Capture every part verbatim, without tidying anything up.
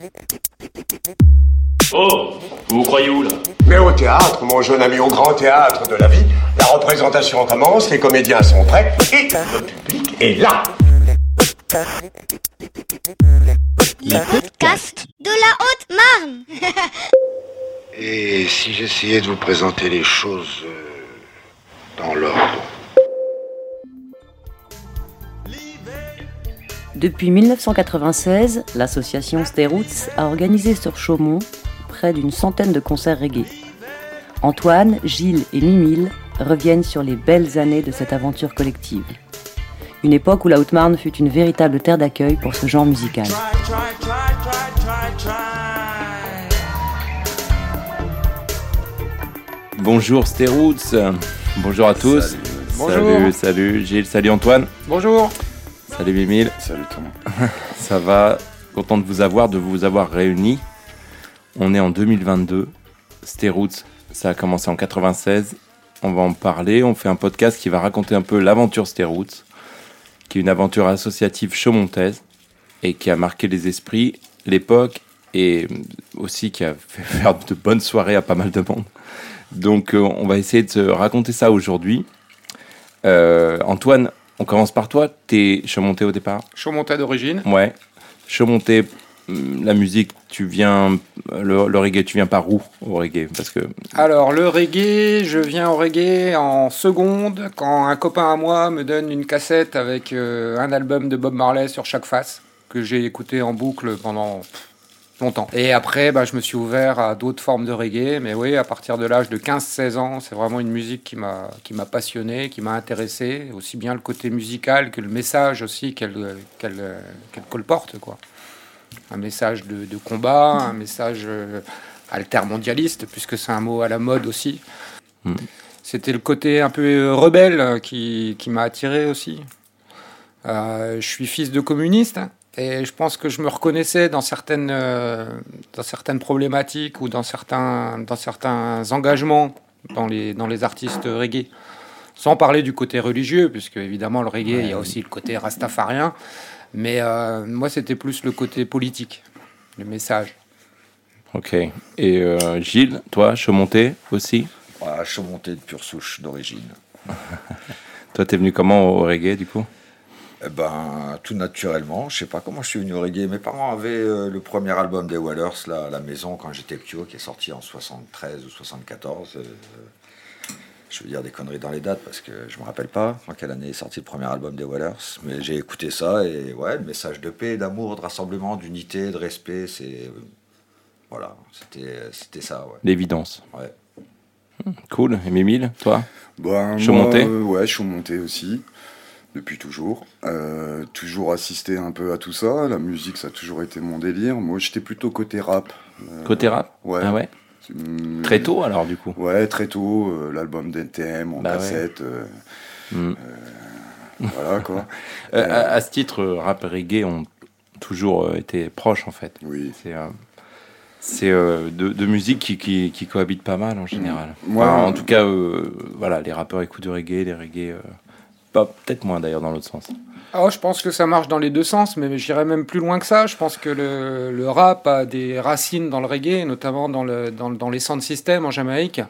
Oh, vous vous croyez où là? Mais au théâtre, mon jeune ami, au grand théâtre de la vie, la représentation commence, les comédiens sont prêts et le public est là. Les podcasts de la Haute-Marne. Et si j'essayais de vous présenter les choses euh, dans l'ordre? Depuis dix-neuf cent quatre-vingt-seize, l'association Steroots a organisé sur Chaumont près d'une centaine de concerts reggae. Antoine, Gilles et Mimile reviennent sur les belles années de cette aventure collective. Une époque où la Haute-Marne fut une véritable terre d'accueil pour ce genre musical. Bonjour Steroots, bonjour à tous. Salut. Bonjour. Salut, salut Gilles, salut Antoine. Bonjour. Salut Mimile. Salut Thomas. Ça va, content de vous avoir, de vous avoir réunis. On est en deux mille vingt-deux. Steroots, ça a commencé en quatre-vingt-seize. On va en parler. On fait un podcast qui va raconter un peu l'aventure Steroots, qui est une aventure associative chaumontaise et qui a marqué les esprits, l'époque et aussi qui a fait faire de bonnes soirées à pas mal de monde. Donc, euh, on va essayer de se raconter ça aujourd'hui. Euh, Antoine, on commence par toi. T'es chaumontais au départ? Chaumontais d'origine. Ouais. Chaumontais, la musique, tu viens... Le, le reggae, tu viens par où au reggae? Parce que... Alors, le reggae, je viens au reggae en seconde, quand un copain à moi me donne une cassette avec euh, un album de Bob Marley sur chaque face, que j'ai écouté en boucle pendant pff, longtemps. Et après, bah, je me suis ouvert à d'autres formes de reggae, mais oui, à partir de l'âge de quinze seize ans, c'est vraiment une musique qui m'a, qui m'a passionné, qui m'a intéressé, aussi bien le côté musical que le message aussi qu'elle, qu'elle, qu'elle colporte, quoi. Un message de, de combat, un message euh, altermondialiste, puisque c'est un mot à la mode aussi. Mmh. C'était le côté un peu rebelle qui, qui m'a attiré aussi. Euh, je suis fils de communiste et je pense que je me reconnaissais dans certaines, euh, dans certaines problématiques ou dans certains, dans certains engagements dans les, dans les artistes reggae. Sans parler du côté religieux, puisque évidemment le reggae, il y a aussi le côté rastafarien. Mais euh, moi, c'était plus le côté politique, le message. Ok. Et euh, Gilles, toi, chaumontais aussi? Ouais, chaumontais de pure souche d'origine. Toi, t'es venu comment au reggae, du coup? Eh ben, tout naturellement. Je sais pas comment je suis venu au reggae. Mes parents avaient euh, le premier album des Wailers là, à la maison quand j'étais petit, qui est sorti en soixante-treize ou soixante-quatorze. Euh, Je veux dire des conneries dans les dates parce que je me rappelle pas en quelle année est sorti le premier album des Wailers, mais j'ai écouté ça et ouais, le message de paix, d'amour, de rassemblement, d'unité, de respect, c'est voilà, c'était c'était ça, ouais. L'évidence. Ouais. Mmh, cool. Et Mimile, toi? Ben, Chaumontais? euh, Ouais, chaumontais aussi, depuis toujours. Euh, toujours assisté un peu à tout ça. La musique, ça a toujours été mon délire. Moi, j'étais plutôt côté rap. Euh, Côté rap? Ouais. Ah ouais? Hum, Très tôt alors du coup. Ouais, très tôt, euh, l'album d'N T M en bah cassette. Ouais. Euh, mmh. euh, voilà quoi. euh, à, à ce titre, rap et reggae ont toujours euh, été proches en fait. Oui. C'est, euh, c'est euh, deux de musiques qui, qui, qui cohabitent pas mal en général. Mmh. Enfin, ouais. En tout cas, euh, voilà, les rappeurs écoutent du reggae, les reggae, euh, pas, peut-être moins d'ailleurs dans l'autre sens. Oh, je pense que ça marche dans les deux sens, mais j'irais même plus loin que ça. Je pense que le, le rap a des racines dans le reggae, notamment dans, le, dans, dans les sound systems en Jamaïque.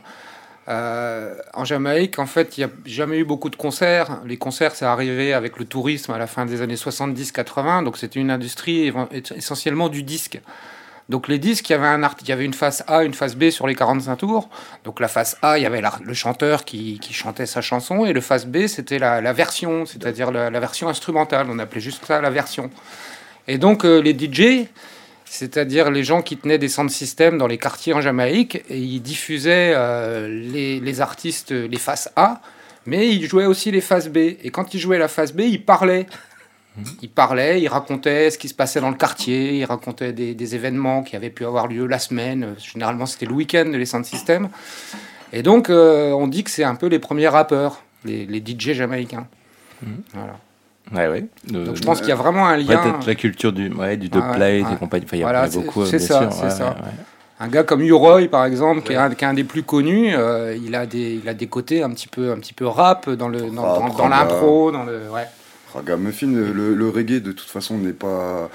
Euh, en Jamaïque, en fait, il n'y a jamais eu beaucoup de concerts. Les concerts, c'est arrivé avec le tourisme à la fin des années soixante-dix quatre-vingts, donc c'était une industrie essentiellement du disque. Donc les disques, il y avait, un art... il y avait une face A, une face B sur les quarante-cinq tours. Donc la face A, il y avait la... le chanteur qui... qui chantait sa chanson, et le face B, c'était la, la version, c'est-à-dire la... la version instrumentale. On appelait juste ça la version. Et donc euh, les D J, c'est-à-dire les gens qui tenaient des sound systems dans les quartiers en Jamaïque, et ils diffusaient euh, les... les artistes, les faces A, mais ils jouaient aussi les faces B. Et quand ils jouaient la face B, ils parlaient. Il parlait, il racontait ce qui se passait dans le quartier, il racontait des, des événements qui avaient pu avoir lieu la semaine. Généralement, c'était le week-end, les sound systems. Et donc, euh, on dit que c'est un peu les premiers rappeurs, les, les D J jamaïcains. Mmh. Voilà. Ouais, ouais. Euh, donc, je pense qu'il y a vraiment un lien. Peut-être la culture du, ouais, du dub plate et compagnie. Enfin, il y a voilà, beaucoup, c'est bien ça, sûr. c'est Ouais, ça. ouais, ouais. Un gars comme U-Roy, par exemple, ouais. qui, est un, qui est un des plus connus, euh, il, a des, il a des côtés un petit peu, un petit peu rap dans, le, dans, rap, dans, dans l'impro, dans le... Ouais. Ragamuffin, le, le reggae de toute façon n'est pas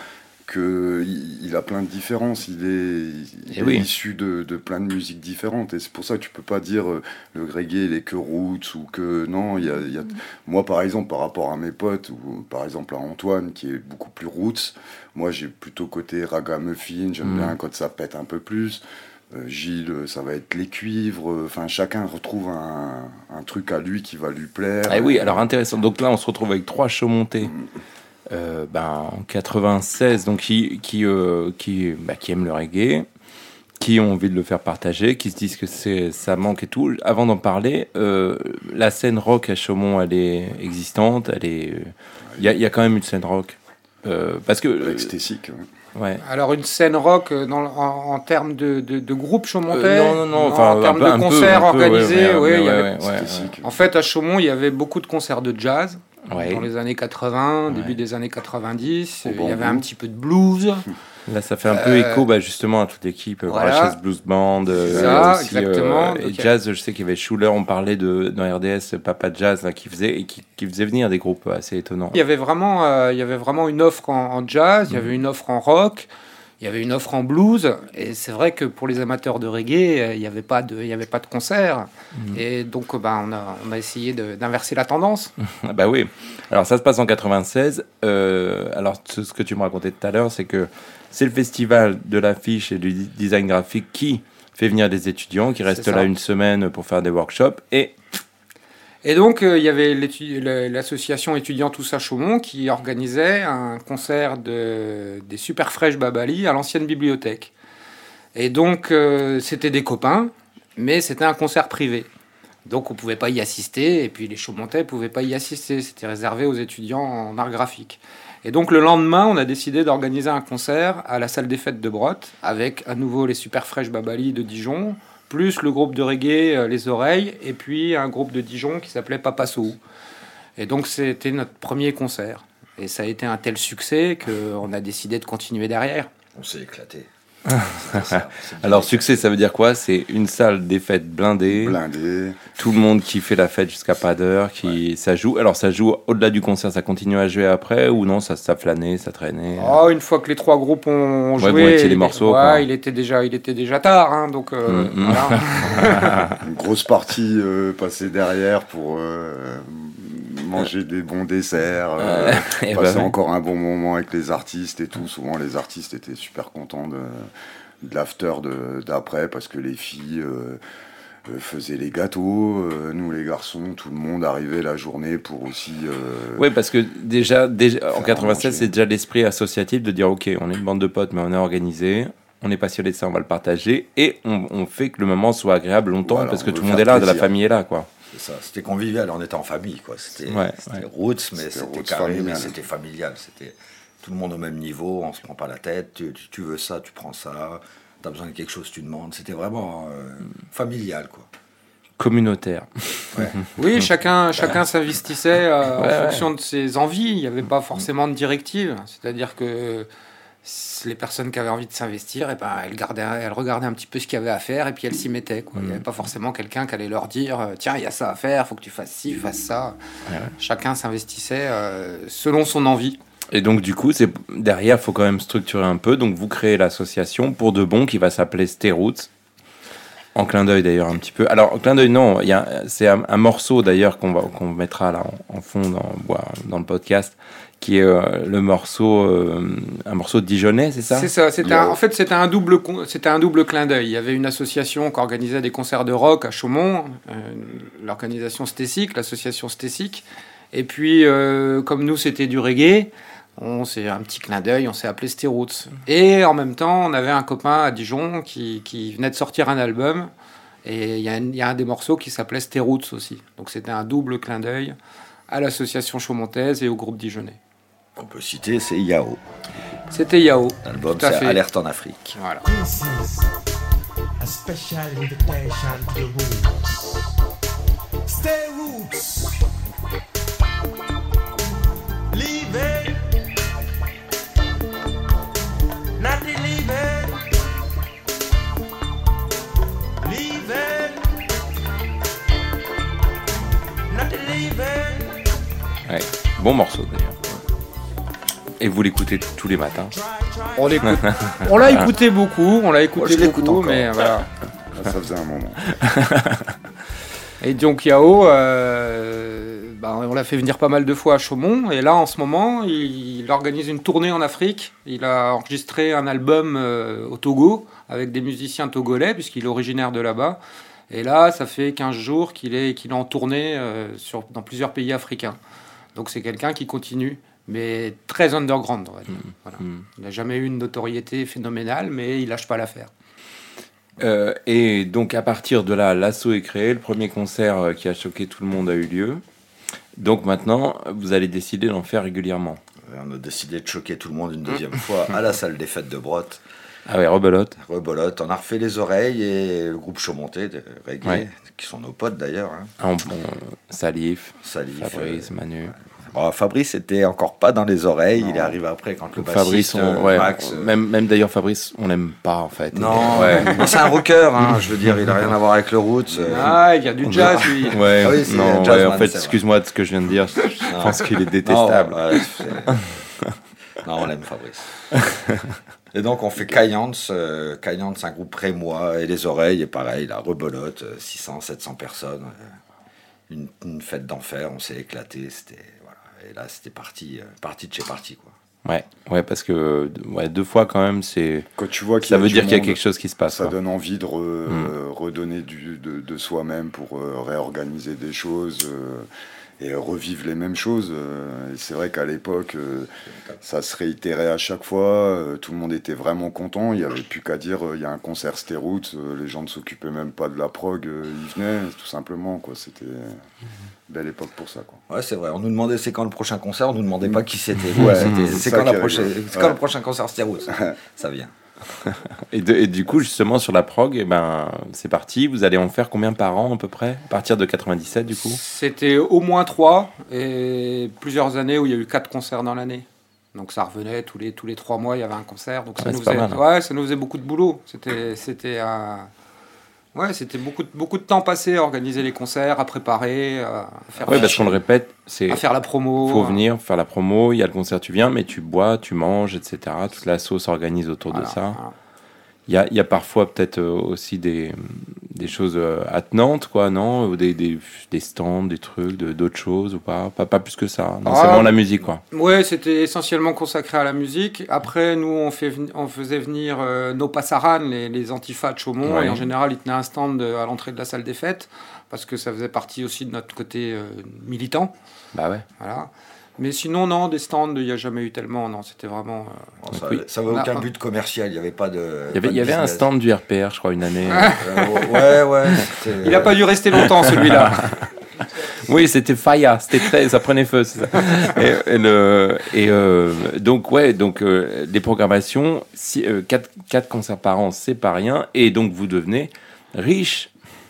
qu'il il a plein de différences, il est, il est oui. issu de, de plein de musiques différentes, et c'est pour ça que tu peux pas dire euh, le reggae il est que roots, ou que non, il y a, il y a... moi par exemple par rapport à mes potes, ou par exemple à Antoine qui est beaucoup plus roots, moi j'ai plutôt côté ragamuffin, j'aime mmh. bien quand ça pète un peu plus. Euh, Gilles, ça va être les cuivres, enfin euh, chacun retrouve un, un truc à lui qui va lui plaire. Ah oui, alors intéressant, donc là on se retrouve avec trois Chaumontais. Mmh. Euh, ben, en quatre-vingt-seize, donc qui, qui, euh, qui, bah, qui aiment le reggae, qui ont envie de le faire partager, qui se disent que c'est, ça manque et tout. Avant d'en parler, euh, la scène rock à Chaumont, elle est existante, elle est, il y a, y a quand même une scène rock, euh, parce que Extésique, ouais. Ouais. Alors une scène rock dans, en, en termes de, de, de groupe chaumontais, euh, non, non, non, enfin, en termes peu, de concerts peu, organisés, ouais, ouais, ouais, ouais, il y avait, ouais, ouais, ouais. En fait, à Chaumont, il y avait beaucoup de concerts de jazz. Ouais. Dans les années quatre-vingts, ouais. début des années quatre-vingt-dix, Au il bon y avait goût. un petit peu de blues. Là, ça fait un peu Euh, écho bah, justement à toute l'équipe, voilà. Brassens Blues Band, euh, ça, aussi, exactement. euh, et Donc, jazz, je sais qu'il y avait Schuller, on parlait de, dans R D S, Papa Jazz, là, qui, faisait, et qui, qui faisait venir des groupes assez étonnants. Il y avait vraiment, euh, il y avait vraiment une offre en, en jazz, il y avait une offre en rock, il y avait une offre en blues, et c'est vrai que pour les amateurs de reggae, il n'y avait pas de, il y avait pas de concert, mmh. et donc bah, on a, on a essayé de, d'inverser la tendance. Bah oui. Alors ça se passe en quatre-vingt-seize. Euh, alors ce, ce que tu me racontais tout à l'heure, c'est que c'est le festival de l'affiche et du design graphique qui fait venir des étudiants, qui restent là une semaine pour faire des workshops, et Et donc, il euh, y avait l'association étudiante Tous à Chaumont qui organisait un concert de, des Super Fresh Babali à l'ancienne bibliothèque. Et donc, euh, c'était des copains, mais c'était un concert privé. Donc, on ne pouvait pas y assister, et puis les Chaumontais ne pouvaient pas y assister. C'était réservé aux étudiants en art graphique. Et donc, le lendemain, on a décidé d'organiser un concert à la salle des fêtes de Brotte, avec à nouveau les Super Fresh Babali de Dijon, plus le groupe de reggae euh, Les Oreilles, et puis un groupe de Dijon qui s'appelait Papa Sow. Et donc c'était notre premier concert. Et ça a été un tel succès qu'on a décidé de continuer derrière. On s'est éclaté. ça, alors succès, ça veut dire quoi? C'est une salle des fêtes blindée, blindée, tout le monde qui fait la fête jusqu'à pas d'heure, qui ouais. ça joue. Alors ça joue au-delà du concert, ça continue à jouer après ou non? Ça, ça flânait, ça traînait. Oh, une fois que les trois groupes ont joué, ouais, bon, les morceaux, ouais, il était déjà, il était déjà tard, hein, donc. Euh, mmh, voilà. Une grosse partie euh, passée derrière pour euh, manger des bons desserts, euh, euh, passer bah, encore un bon moment avec les artistes et tout. Souvent, les artistes étaient super contents de, de l'after de, d'après parce que les filles euh, euh, faisaient les gâteaux. Euh, nous, les garçons, tout le monde arrivait la journée pour aussi. Euh, oui, parce que déjà, déjà en quatre-vingt-seize, c'est déjà l'esprit associatif de dire ok, on est une bande de potes, mais on est organisé. On est passionné de ça, on va le partager et on, on fait que le moment soit agréable longtemps voilà, parce que tout le monde est là, de la famille est là, quoi. C'est ça, c'était convivial, on était en famille, quoi. C'était, ouais, c'était ouais. roots, mais c'était, c'était carré, familial. mais c'était familial. C'était tout le monde au même niveau, on se prend pas la tête. Tu, tu, tu veux ça, tu prends ça. T'as besoin de quelque chose, tu demandes. C'était vraiment euh, familial, quoi. Communautaire. Ouais. Oui, chacun, chacun s'investissait euh, ouais, en fonction ouais. de ses envies. Il n'y avait pas forcément de directive. C'est-à-dire que les personnes qui avaient envie de s'investir, et ben, elles, gardaient, elles regardaient un petit peu ce qu'il y avait à faire et puis elles s'y mettaient, quoi. Mmh. Il n'y avait pas forcément quelqu'un qui allait leur dire « Tiens, il y a ça à faire, il faut que tu fasses ci, fasses ça. Ouais, » Chacun s'investissait euh, selon son envie. Et donc, du coup, c'est, derrière, il faut quand même structurer un peu. Donc, vous créez l'association pour de bon qui va s'appeler Stay-Roots. En clin d'œil, d'ailleurs, un petit peu. Alors, en clin d'œil, non. Y a, c'est un, un morceau, d'ailleurs, qu'on, va, qu'on mettra là en, en fond dans, dans le podcast, qui est euh, le morceau, euh, un morceau de Dijonais, c'est ça? C'est ça. C'était un, en fait, c'était un, double, c'était un double clin d'œil. Il y avait une association qui organisait des concerts de rock à Chaumont, euh, l'organisation Stécic, l'association Stécic. Et puis, euh, comme nous, c'était du reggae, on s'est un petit clin d'œil, on s'est appelé Stay-Roots. Et en même temps, on avait un copain à Dijon qui, qui venait de sortir un album. Et il y, y a un des morceaux qui s'appelait Stay-Roots aussi. Donc c'était un double clin d'œil à l'association chaumontaise et au groupe dijonnais. On peut citer, c'est Yao. C'était Yao. L'album, c'est fait. Alerte en Afrique. Voilà. This is a special invitation to the roots. Stay roots. Leave it. Nothing leave it. Leave it. Nothing leave it. Ouais, bon morceau d'ailleurs. Et vous l'écoutez tous les matins? On l'écoute. On l'a écouté beaucoup, on l'a écouté je l'écoute beaucoup, encore. mais voilà. Ça faisait un moment. Et donc Yao, euh, bah, on l'a fait venir pas mal de fois à Chaumont. Et là, en ce moment, il, il organise une tournée en Afrique. Il a enregistré un album euh, au Togo avec des musiciens togolais, puisqu'il est originaire de là-bas. Et là, ça fait quinze jours qu'il est, qu'il est en tournée euh, sur, dans plusieurs pays africains. Donc c'est quelqu'un qui continue, mais très underground, on va dire. Mmh. Voilà. Mmh. Il n'a jamais eu une notoriété phénoménale, mais il lâche pas l'affaire. Euh, et donc à partir de là, l'assaut est créé, le premier concert euh, qui a choqué tout le monde a eu lieu. Donc maintenant, vous allez décider d'en faire régulièrement. On a décidé de choquer tout le monde une deuxième fois à la salle des fêtes de Brotte. Ah ouais, rebelote. Rebelote, on a refait les oreilles et le groupe Chaumonté de reggae, ouais. Qui sont nos potes d'ailleurs. Hein. Ah, bon, Salif, Salif, Fabrice, euh, Manu. Bon, Fabrice était encore pas dans les oreilles, non. Il est arrivé après quand le Fabrice, bassiste, on, ouais, Max... On, même, même d'ailleurs Fabrice, on l'aime pas en fait. Non, ouais. C'est un rocker, hein, je veux dire, il a rien à voir avec le roots. Euh... Ah, il y a du jazz, lui. Ouais, ah oui, non, jazzman, ouais, en fait, excuse-moi de ce que je viens de dire, je non. pense qu'il est détestable. Non, ouais, non on l'aime Fabrice. Et donc on fait Cayence, euh, Cayence, un groupe pré-moi, et les oreilles, et pareil, la rebelote, six cents, sept cents personnes, euh, une, une fête d'enfer, on s'est éclaté, c'était... Et là, c'était parti, euh, parti de chez parti, quoi. Ouais, ouais, parce que ouais, deux fois quand même, c'est. Quand tu vois qu'il ça veut dire monde, qu'il y a quelque chose qui se passe. Ça quoi. donne envie de re, mm. redonner du, de, de soi-même pour euh, réorganiser des choses euh, et revivre les mêmes choses. Euh, et c'est vrai qu'à l'époque, euh, ça se réitérait à chaque fois. Euh, tout le monde était vraiment content. Il n'y avait plus qu'à dire, il euh, y a un concert Stéroute. Euh, les gens ne s'occupaient même pas de la prog. Euh, ils venaient, tout simplement, quoi. C'était. Belle époque pour ça, quoi. Ouais, c'est vrai. On nous demandait c'est quand le prochain concert, on nous demandait pas qui c'était. Ouais, c'était c'est quand, la prochaine, c'est quand ouais. le prochain concert Stéroute. Ça vient. Et, de, et du coup, justement, sur la prog, eh ben, c'est parti. Vous allez en faire combien par an, à peu près? À partir de quatre-vingt-dix-sept, du coup? C'était au moins trois, et plusieurs années où il y a eu quatre concerts dans l'année. Donc ça revenait, tous les, tous les trois mois, il y avait un concert. Donc ça, ouais, nous, faisait, mal, hein. ouais, ça nous faisait beaucoup de boulot. C'était... c'était euh... Ouais, c'était beaucoup de, beaucoup de temps passé à organiser les concerts, à préparer, à faire... Oui, parce qu'on le répète, c'est... À faire la promo. Il faut venir, faire la promo, il y a le concert, tu viens, mais tu bois, tu manges, et cetera. Toute la sauce s'organise autour voilà, de ça. Voilà. Il y a, il y a parfois peut-être aussi des, des choses attenantes, quoi, non? Ou des, des, des stands, des trucs, de, d'autres choses, ou pas? Pas, pas plus que ça. Non, ah, c'est vraiment la musique, quoi. Ouais, c'était essentiellement consacré à la musique. Après, nous, on, fait, on faisait venir euh, nos passaran, les, les antifas de Chaumont, ouais. Et en général, ils tenaient un stand de, à l'entrée de la salle des fêtes, parce que ça faisait partie aussi de notre côté euh, militant. Bah ouais. Voilà. Mais sinon, non, des stands, il n'y a jamais eu tellement. Non, c'était vraiment. Euh... Oh, ça oui. ça avait aucun but commercial. Il n'y avait pas de. Il y avait, il y avait un stand du R P R, je crois, une année. euh, ouais, ouais. Il n'a pas dû rester longtemps, celui-là. Oui, c'était Faya, c'était très, ça prenait feu. C'est ça. Et, et, le, et euh, donc ouais, donc euh, les programmations, si, euh, quatre, quatre concerts par an, c'est pas rien. Et donc vous devenez riche.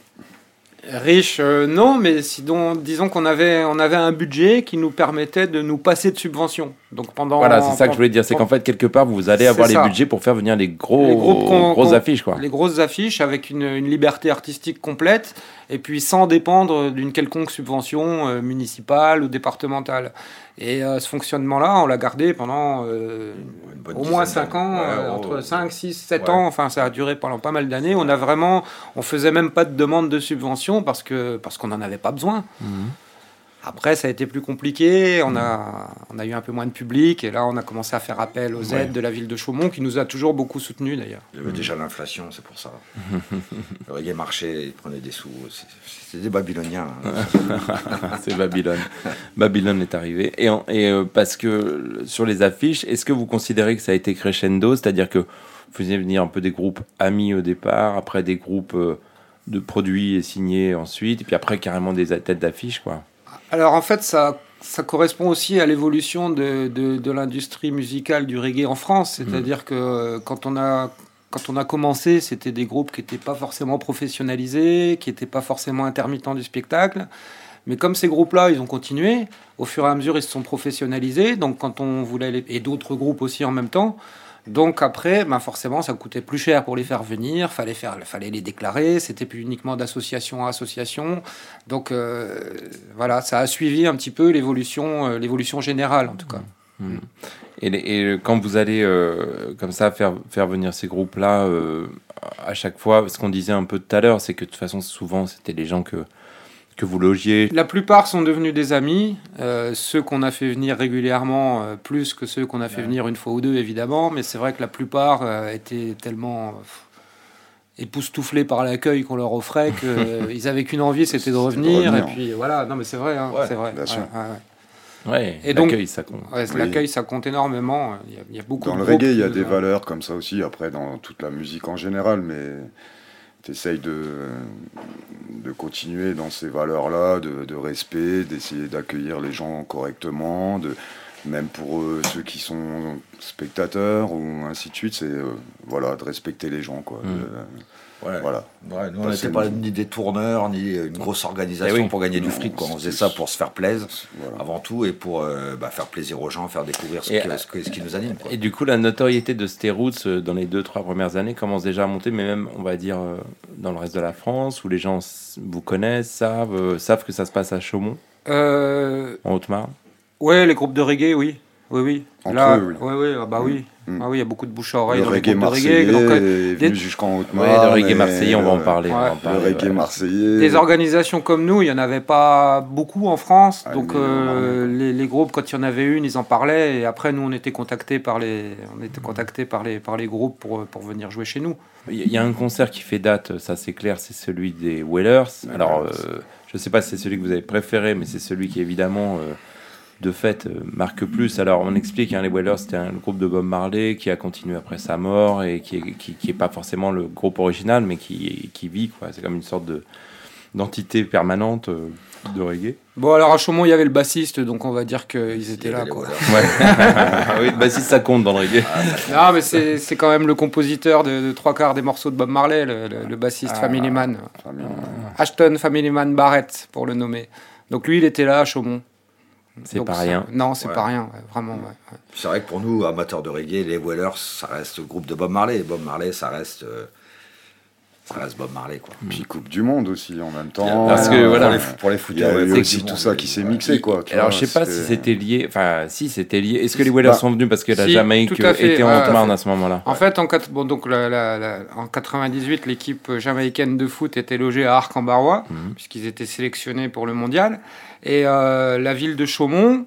Riche, euh, non, mais sinon, disons qu'on avait, on avait un budget qui nous permettait de nous passer de subventions. Donc pendant, voilà, c'est ça pendant, que je voulais dire, c'est qu'en fait, quelque part, vous allez avoir les budgets pour faire venir les, gros, les grosses qu'on, affiches. Quoi. Les grosses affiches avec une, une liberté artistique complète, et puis sans dépendre d'une quelconque subvention euh, municipale ou départementale. Et euh, ce fonctionnement-là, on l'a gardé pendant euh, au moins cinq ans, ouais, euh, entre cinq, six, sept ouais. ans, enfin ça a duré pendant pas mal d'années. On a vraiment, on faisait même pas de demande de subvention parce que parce qu'on n'en avait pas besoin. Mmh. Après, ça a été plus compliqué, on a, on a eu un peu moins de public, et là, on a commencé à faire appel aux aides ouais. de la ville de Chaumont, qui nous a toujours beaucoup soutenus, d'ailleurs. Il y avait déjà l'inflation, c'est pour ça. Le reggae marchait, il prenait des sous. C'était des Babyloniens. Hein. C'est Babylone. Babylone est arrivé. Et, en, et euh, parce que sur les affiches, est-ce que vous considérez que ça a été crescendo, c'est-à-dire que vous faisiez venir un peu des groupes amis au départ, après des groupes euh, de produits et signés ensuite, et puis après carrément des têtes d'affiches, quoi? Alors en fait, ça, ça correspond aussi à l'évolution de, de, de l'industrie musicale du reggae en France. C'est-à-dire mmh. que quand on a, quand on a commencé, c'était des groupes qui n'étaient pas forcément professionnalisés, qui n'étaient pas forcément intermittents du spectacle. Mais comme ces groupes-là, ils ont continué, au fur et à mesure, ils se sont professionnalisés. Donc quand on voulait les... Et d'autres groupes aussi en même temps. Donc après, ben forcément, ça coûtait plus cher pour les faire venir, fallait faire, fallait les déclarer, c'était plus uniquement d'association à association. Donc euh, voilà, ça a suivi un petit peu l'évolution, euh, l'évolution générale en tout cas. Mmh. Et, les- et quand vous allez euh, comme ça faire, faire venir ces groupes-là, euh, à chaque fois, ce qu'on disait un peu tout à l'heure, c'est que de toute façon, souvent, c'était les gens que, que vous logiez. La plupart sont devenus des amis. Euh, ceux qu'on a fait venir régulièrement, euh, plus que ceux qu'on a fait venir une fois ou deux, évidemment. Mais c'est vrai que la plupart euh, étaient tellement euh, pff, époustouflés par l'accueil qu'on leur offrait qu'ils avaient qu'une envie, c'était de revenir. revenir. Et puis voilà, non mais c'est vrai, hein, Ouais, c'est vrai. bien sûr. Ouais, ouais, ouais. Ouais, Et donc- l'accueil, ça compte. Ouais, Oui. L'accueil, ça compte énormément. Il y a, il y a beaucoup Dans de le groupes reggae, il y a qui des nous ont- valeurs comme ça aussi, après dans toute la musique en général, mais tu essayes de, de continuer dans ces valeurs-là, de, de respect, d'essayer d'accueillir les gens correctement, de, même pour euh, ceux qui sont spectateurs ou ainsi de suite, c'est euh, voilà, de respecter les gens. Quoi. Mm. De- Ouais. voilà. Ouais, nous, on Passer n'était pas une- ni des tourneurs, ni une grosse organisation Eh oui. pour gagner du Non, fric. Quoi. On faisait c'est- ça pour se faire plaisir, Voilà. avant tout, et pour euh, bah, faire plaisir aux gens, faire découvrir ce, Et, que- euh, ce, que- ce qui nous anime. Quoi. Et du coup, la notoriété de Steroots euh, dans les deux, trois premières années commence déjà à monter, mais même, on va dire, euh, dans le reste de la France, où les gens s- vous connaissent, savent, euh, savent que ça se passe à Chaumont, Euh, en Haute-Marne. ouais, les groupes de reggae, oui. Oui, oui. Entre Là, eux, oui. ouais, ouais, ah bah oui. Mm. Ah oui, il y a beaucoup de bouche à oreille Le dans les reggae groupes de marseillais reggae. Donc, euh, est des- venu jusqu'en Ouais, Haute-Marne. le reggae et, marseillais, on va en euh, parler. on va en ouais, parler, Le reggae ouais. marseillais. Des organisations comme nous, il n'y en avait pas beaucoup en France. Ah, donc mais euh, on en a, les, les groupes, quand il y en avait une, ils en parlaient. Et après, nous, on était contactés par les, on était contactés par les, par les groupes pour, pour venir jouer chez nous. Il y a un concert qui fait date, ça c'est clair, c'est celui des Wailers. Alors, euh, je sais pas si c'est celui que vous avez préféré, mais c'est celui qui évidemment, euh, de fait, euh, marque plus. Alors, on explique, hein, les Wailers, c'était un groupe de Bob Marley qui a continué après sa mort et qui est, qui, qui est pas forcément le groupe original, mais qui, qui vit, quoi. C'est comme une sorte de d'entité permanente euh, de reggae. Bon, alors à Chaumont, il y avait le bassiste, donc on va dire qu'ils Il y étaient avait là. les Quoi. Wailers. Ouais. Oui, bah si ça compte dans le reggae. Non, mais c'est c'est quand même le compositeur de, de trois quarts des morceaux de Bob Marley, le, le- le bassiste Ah. Family Man. Famille, Ashton Family Man Barrett, pour le nommer. Donc lui, il était là à Chaumont. C'est Donc, pas ça- rien. Non, c'est Ouais. pas rien, ouais, vraiment. Ouais, ouais. C'est vrai que pour nous, amateurs de reggae, les Wailers, ça reste le groupe de Bob Marley. Et Bob Marley, ça reste, euh, ça reste Bob Marley. Quoi. Puis Coupe du Monde aussi en même temps. Parce que, Euh, voilà. Pour les, pour les Il y a footeurs, eu ouais, aussi Coupe du tout Monde, ça qui s'est ouais. mixé, quoi. tu Alors, vois, je sais pas si c'était- c'était lié. Enfin, si c'était lié. Est-ce que les Wailers Bah, sont venus parce que la si, Jamaïque tout à fait, était en ouais, Haute-Marne tout à à ce moment-là? En fait, en, quatre- bon, donc, la- la- la- en quatre-vingt-dix-huit, l'équipe jamaïcaine de foot était logée à Arc-en-Barrois, Mhm. puisqu'ils étaient sélectionnés pour le mondial. Et euh, la ville de Chaumont,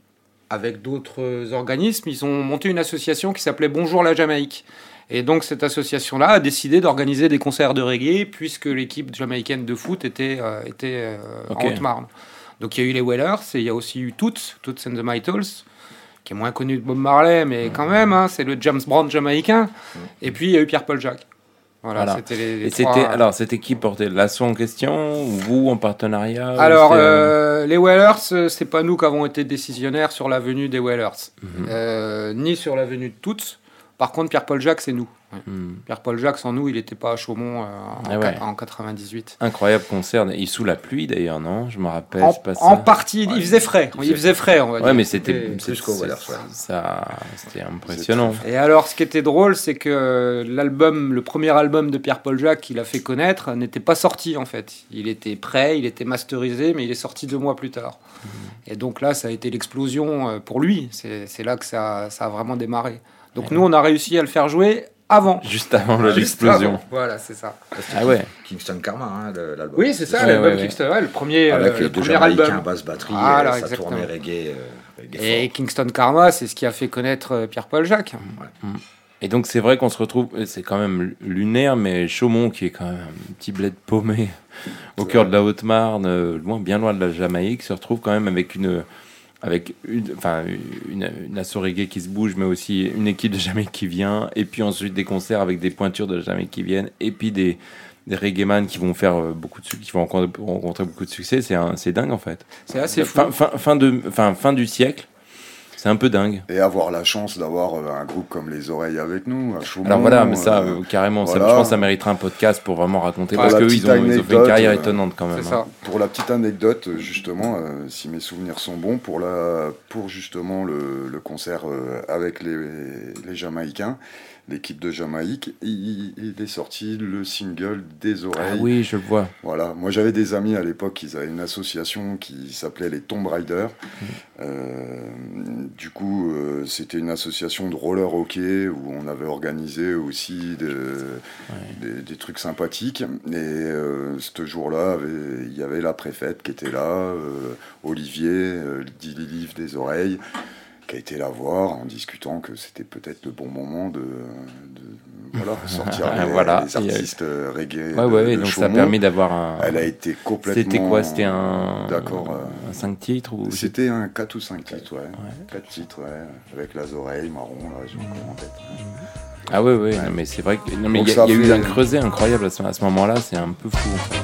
avec d'autres organismes, ils ont monté une association qui s'appelait Bonjour la Jamaïque. Et donc cette association-là a décidé d'organiser des concerts de reggae, puisque l'équipe jamaïcaine de foot était, euh, était euh, Ok. en Haute-Marne. Donc il y a eu les Wailers, et il y a aussi eu Toots, Toots and the Maytals, qui est moins connu de Bob Marley, mais quand même, hein, c'est le James Brown jamaïcain. Et puis il y a eu Pierre-Paul Jacques. Voilà, Voilà. c'était les, les Et trois- c'était alors c'était qui portait l'assaut en question ou vous en partenariat? ou Alors, c'était, euh, euh, les Wailers, euh, c'est pas nous qui avons été décisionnaires sur la venue des Wailers, Mhm. euh, ni sur la venue de Toots. Par contre, Pierre-Paul Jacques, c'est nous. Ouais. hmm. Pierre-Paul Jacques, sans nous, il n'était pas à Chaumont euh, en, Ah ouais. qua- en quatre-vingt-dix-huit. Incroyable concert, et sous la pluie d'ailleurs, non? Je me rappelle. En, c'est pas en ça. partie, il faisait frais. Il faisait frais, on va Ouais, dire. mais c'était C'était- plus qu'au c'est- Wailers, ouais. ça, c'était impressionnant. Et alors, ce qui était drôle, c'est que l'album, le premier album de Pierre-Paul Jacques qu'il a fait connaître, n'était pas sorti en fait. Il était prêt, il était masterisé, mais il est sorti deux mois plus tard. Et donc là, ça a été l'explosion euh, pour lui. C'est c'est là que ça, ça a vraiment démarré. Donc nous, on a réussi à le faire jouer avant. Juste avant le- Juste l'explosion. avant. Voilà, c'est ça. Ah ouais. Kingston Karma, hein, le- l'album. Oui, c'est ça, Ouais, l'album ouais, ouais. Kingston, ouais, le premier, Avec euh, les le deux premier Jamaïcains, album. basse batterie, Voilà, euh, ça exactement. tournait reggae. euh, reggae Et fort. Kingston Karma, c'est ce qui a fait connaître euh, Pierre-Paul Jacques. Et donc c'est vrai qu'on se retrouve, c'est quand même lunaire, mais Chaumont qui est quand même un petit bled paumé au cœur de la Haute-Marne, euh, loin, bien loin de la Jamaïque, se retrouve quand même avec une, avec une, enfin une, une asso reggae qui se bouge, mais aussi une équipe de Jamaïque qui vient, et puis ensuite des concerts avec des pointures de Jamaïque qui viennent, et puis des des reggaeman qui vont faire euh, beaucoup de su- qui vont rencontrer, rencontrer beaucoup de succès. C'est un- c'est dingue en fait. C'est assez fou. Fin, fin, fin de, fin, fin du siècle. C'est un peu dingue. Et avoir la chance d'avoir euh, un groupe comme Les Oreilles avec nous, à Chaumont. Alors voilà, mais ça, euh, euh, carrément, ça, voilà. je pense que ça mériterait un podcast pour vraiment raconter, Pour parce la qu'eux, petite ils ont, ils ont fait une anecdote, carrière euh, étonnante quand même. C'est hein. ça. Pour la petite anecdote, justement, euh, si mes souvenirs sont bons, pour, la, pour justement le, le concert euh, avec les, les Jamaïcains, l'équipe de Jamaïque, il, il est sorti le single Des Oreilles. Ah oui, je le vois. Voilà, moi j'avais des amis à l'époque, ils avaient une association qui s'appelait les Tomb Riders. Mmh. Euh, du coup, euh, c'était une association de roller hockey où on avait organisé aussi de, ouais. des, des trucs sympathiques. Et euh, ce jour-là, il y avait la préfète qui était là, euh, Olivier, euh, dit Lilith des Oreilles, qui a été la voir en discutant que c'était peut-être le bon moment de, de voilà, sortir les, voilà. les artistes a... reggae. Ouais, ouais, de, de donc Chaumont. ça a permis d'avoir un. Elle a été complètement. C'était quoi? C'était un. D'accord. Euh... Un cinq titres ou... C'était un quatre ou cinq titres, ouais. ouais. quatre titres, ouais. Avec Les Oreilles, Marron, là, j'ai encore en tête. Ah ouais, ouais, ouais. Non, mais c'est vrai que. Non, mais il y a, y a fait... eu un creuset incroyable à ce, à ce moment-là, c'est un peu fou, en fait.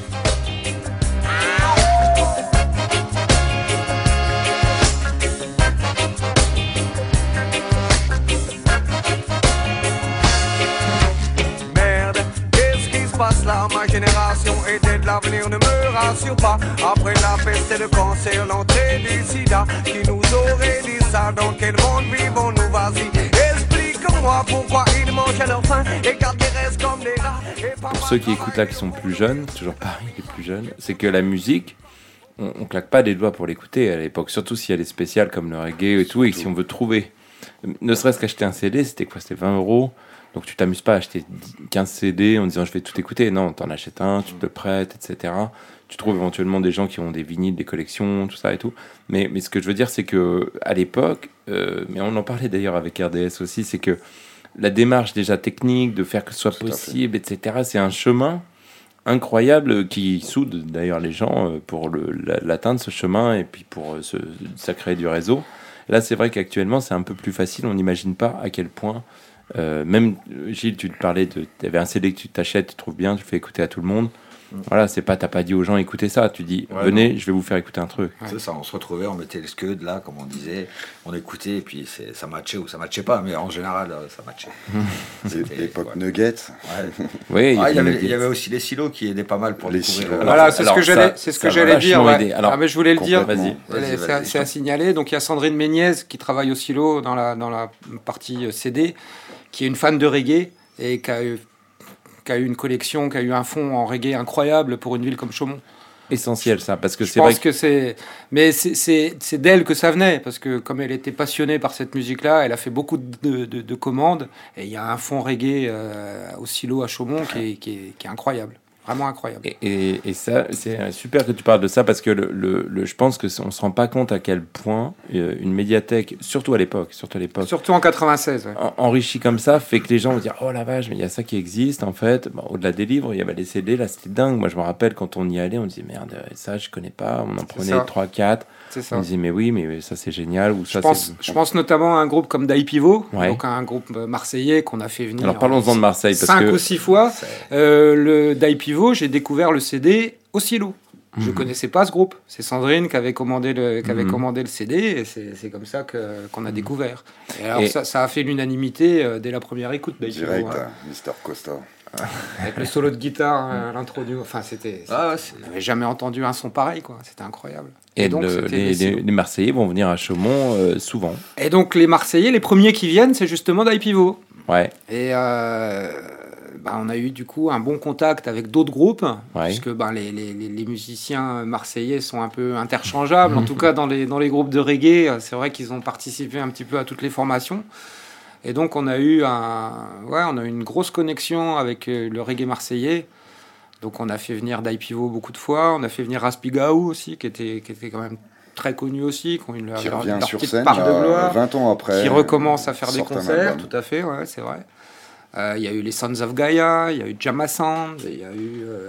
Ma génération était de l'avenir, ne me rassure pas. Après la peste et le cancer, l'entrée du sida, qui nous aurait dit ça? Dans quel monde vivons-nous? Vas-y, explique-moi pourquoi ils mangent à leur faim et gardent des restes comme des rats. Pour ceux qui écoutent là, qui sont plus jeunes, toujours pareil, les plus jeunes, c'est que la musique, on, on claque pas des doigts pour l'écouter à l'époque, surtout si elle est spéciale comme le reggae et tout, et si on veut trouver. Ne serait-ce qu'acheter un C D, c'était quoi? C'était vingt euros. Donc tu t'amuses pas à acheter quinze C D en disant je vais tout écouter. Non, t'en achètes un, tu te le prêtes, et cetera. Tu trouves éventuellement des gens qui ont des vinyles, des collections, tout ça et tout. Mais, mais ce que je veux dire, c'est que à l'époque, euh, mais on en parlait d'ailleurs avec R D S aussi, c'est que la démarche déjà technique de faire que ce soit tout possible, et cetera. C'est un chemin incroyable qui soude d'ailleurs les gens pour le, l'atteindre, ce chemin, et puis pour se, ça crée du réseau. Là, c'est vrai qu'actuellement, c'est un peu plus facile. On n'imagine pas à quel point. Euh, même Gilles, tu te parlais de, tu avais un C D que tu t'achètes, tu trouves bien, tu fais écouter à tout le monde. Mmh. Voilà, c'est pas, t'as pas dit aux gens écoutez ça, tu dis ouais, venez, non. je vais vous faire écouter un truc. Ouais. C'est ça, on se retrouvait, on mettait les scuds là, comme on disait, on écoutait et puis c'est, ça matchait ou ça matchait pas, mais en général ça matchait. C'était l'époque ouais. Nuggets. Ouais. Oui, il, ah, y y avait, il y avait aussi les silos qui aidaient pas mal pour les découvrir. Alors, voilà, c'est alors, ce que j'allais, c'est ce que j'allais dire. Ouais. Alors, ah, mais je voulais le dire. Vas-y. Vas-y, c'est, c'est à signaler. Donc il y a Sandrine Méniez qui travaille au silo dans la dans la partie C D, qui est une fan de reggae et qui a eu, qui a eu une collection, qui a eu un fond en reggae incroyable pour une ville comme Chaumont. Essentiel ça, parce que je c'est pense vrai que, que c'est, mais c'est, c'est, c'est d'elle que ça venait, parce que comme elle était passionnée par cette musique-là, elle a fait beaucoup de, de, de commandes, et il y a un fond reggae euh, au silo à Chaumont qui est, qui est, qui est incroyable. Vraiment incroyable. Et, et, et ça, c'est super que tu parles de ça parce que le, le, le, je pense que on se rend pas compte à quel point euh, une médiathèque, surtout à l'époque, surtout à l'époque, surtout en quatre-vingt-seize, ouais. en, enrichie comme ça, fait que les gens vont dire oh la vache, mais il y a ça qui existe en fait. Bon, au-delà des livres, il y avait les C D, là c'était dingue. Moi je me rappelle quand on y allait, on disait merde, ça je connais pas. On en prenait trois, quatre. C'est ça. On disait mais oui, mais ça c'est génial. Ou ça, je, pense, c'est... je pense notamment à un groupe comme Die Pivot, ouais. donc un groupe marseillais qu'on a fait venir. Alors parlons-en de Marseille parce cinq que ou six fois. Euh, le Die Pivot, j'ai découvert le C D au silo. Mmh. Je connaissais pas ce groupe. C'est Sandrine qui avait commandé le, qui avait mmh. commandé le C D et c'est, c'est comme ça que, qu'on a mmh. découvert. Et alors et... Ça, ça a fait l'unanimité euh, dès la première écoute. Direct, Pivot, hein. Mister Costa. Avec le solo de guitare à l'intro du... Enfin, c'était... Ah, ouais, c'est... On n'avait jamais entendu un son pareil, quoi. C'était incroyable. Et, et donc, le, les, les, les Marseillais vont venir à Chaumont euh, souvent. Et donc, les Marseillais, les premiers qui viennent, c'est justement Die Pivot. Ouais. Et euh, bah, on a eu, du coup, un bon contact avec d'autres groupes, ouais. puisque bah, les, les, les musiciens marseillais sont un peu interchangeables. En tout cas, dans les, dans les groupes de reggae, c'est vrai qu'ils ont participé un petit peu à toutes les formations. Et donc, on a eu, un, ouais, on a eu une grosse connexion avec le reggae marseillais. Donc, on a fait venir Die Pivot beaucoup de fois. On a fait venir Raspigaou aussi, qui était, qui était quand même très connu aussi. Qui, ont une, qui leur, revient leur sur petite scène part de gloire, vingt ans après. Qui recommence à faire des concerts, tout à fait, ouais, c'est vrai. Il euh, y a eu les Sons of Gaia, il y a eu Jamassand, il y a eu... Euh,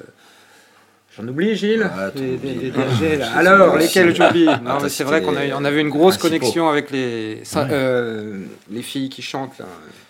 J'en oublie, Gilles ah, des, des, des, des, Alors, lesquels j'oublie Non, mais c'est vrai qu'on a, on avait une grosse connexion avec les, ouais. euh, les filles qui chantent. Là.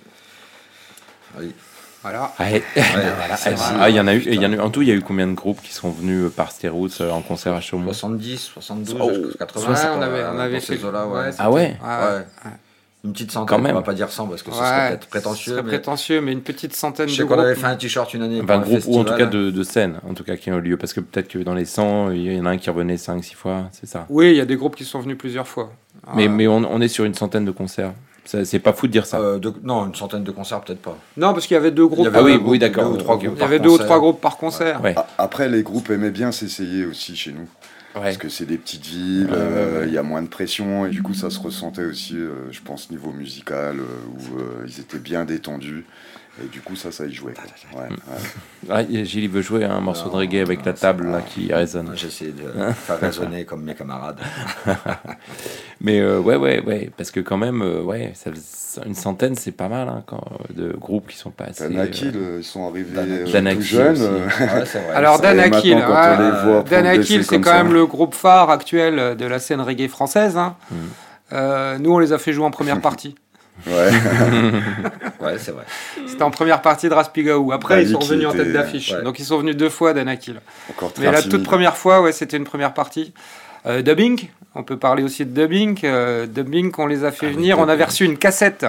Oui. Voilà. Ah, ouais, voilà. Ah, il y en a eu, il y en a, en tout, il y a eu combien de groupes qui sont venus par Steroutz en concert à Chaumont? soixante-dix, soixante-douze, oh, quatre-vingts. Ouais, on avait, on avait fait... Là, ouais. Ah ouais, ah ouais. ouais. Une petite centaine, on va pas dire cent parce que ce ouais, serait peut-être prétentieux. Ce serait mais... prétentieux, mais une petite centaine je de sais groupes. qu'on avait fait un t-shirt une année. Enfin, un groupe, ou en tout cas de, de scènes, en tout cas qui ont eu lieu, parce que peut-être que dans les cent, il y en a un qui revenait cinq, six fois, c'est ça. Oui, il y a des groupes qui sont venus plusieurs fois. Mais, euh... mais on, on est sur une centaine de concerts. Ça, c'est pas fou de dire ça. Euh, de- non, une centaine de concerts, peut-être pas. Non, parce qu'il y avait deux groupes. Il y avait Ah oui, deux oui, groupes, d'accord. deux ou trois Ok, groupes Il y par avait deux ou concert. trois groupes par concert. Ouais. A- Après, les groupes aimaient bien s'essayer aussi chez nous. Ouais. Parce que c'est des petites villes, Ouais, ouais, euh, il ouais. y a moins de pression, et du coup, ça se ressentait aussi, euh, je pense, niveau musical, euh, où euh, ils étaient bien détendus. Et du coup, ça, ça y jouait. quoi. Ouais, ouais. Ah, y a- Gilles, il veut jouer un morceau de reggae avec la table là, qui résonne. J'essaie de faire résonner comme mes camarades. Mais euh, ouais, ouais, ouais, parce que quand même, euh, ouais, ça, faisait- une centaine, c'est pas mal hein, quand, de groupes qui sont passés. Danakil, euh, euh, ils sont arrivés Dan euh, Danakil tout jeunes. aussi. euh, Ouais, c'est vrai. Alors Et Danakil, maintenant, quand on les voit Danakil, progresser c'est comme quand ça. même le groupe phare actuel de la scène reggae française. Hein. Mm. Euh, nous, on les a fait jouer en première partie. Ouais. Ouais, c'est vrai. C'était en première partie de Raspigaou. Après, ils sont Dali qui revenus en tête était- d'affiche. ouais. Donc, ils sont venus deux fois, Danakil. Encore très Mais la timide. toute première fois, ouais, c'était une première partie. Euh, dubbing, on peut parler aussi de dubbing. Euh, dubbing, on les a fait Ah oui, venir. On dubbing. avait reçu une cassette.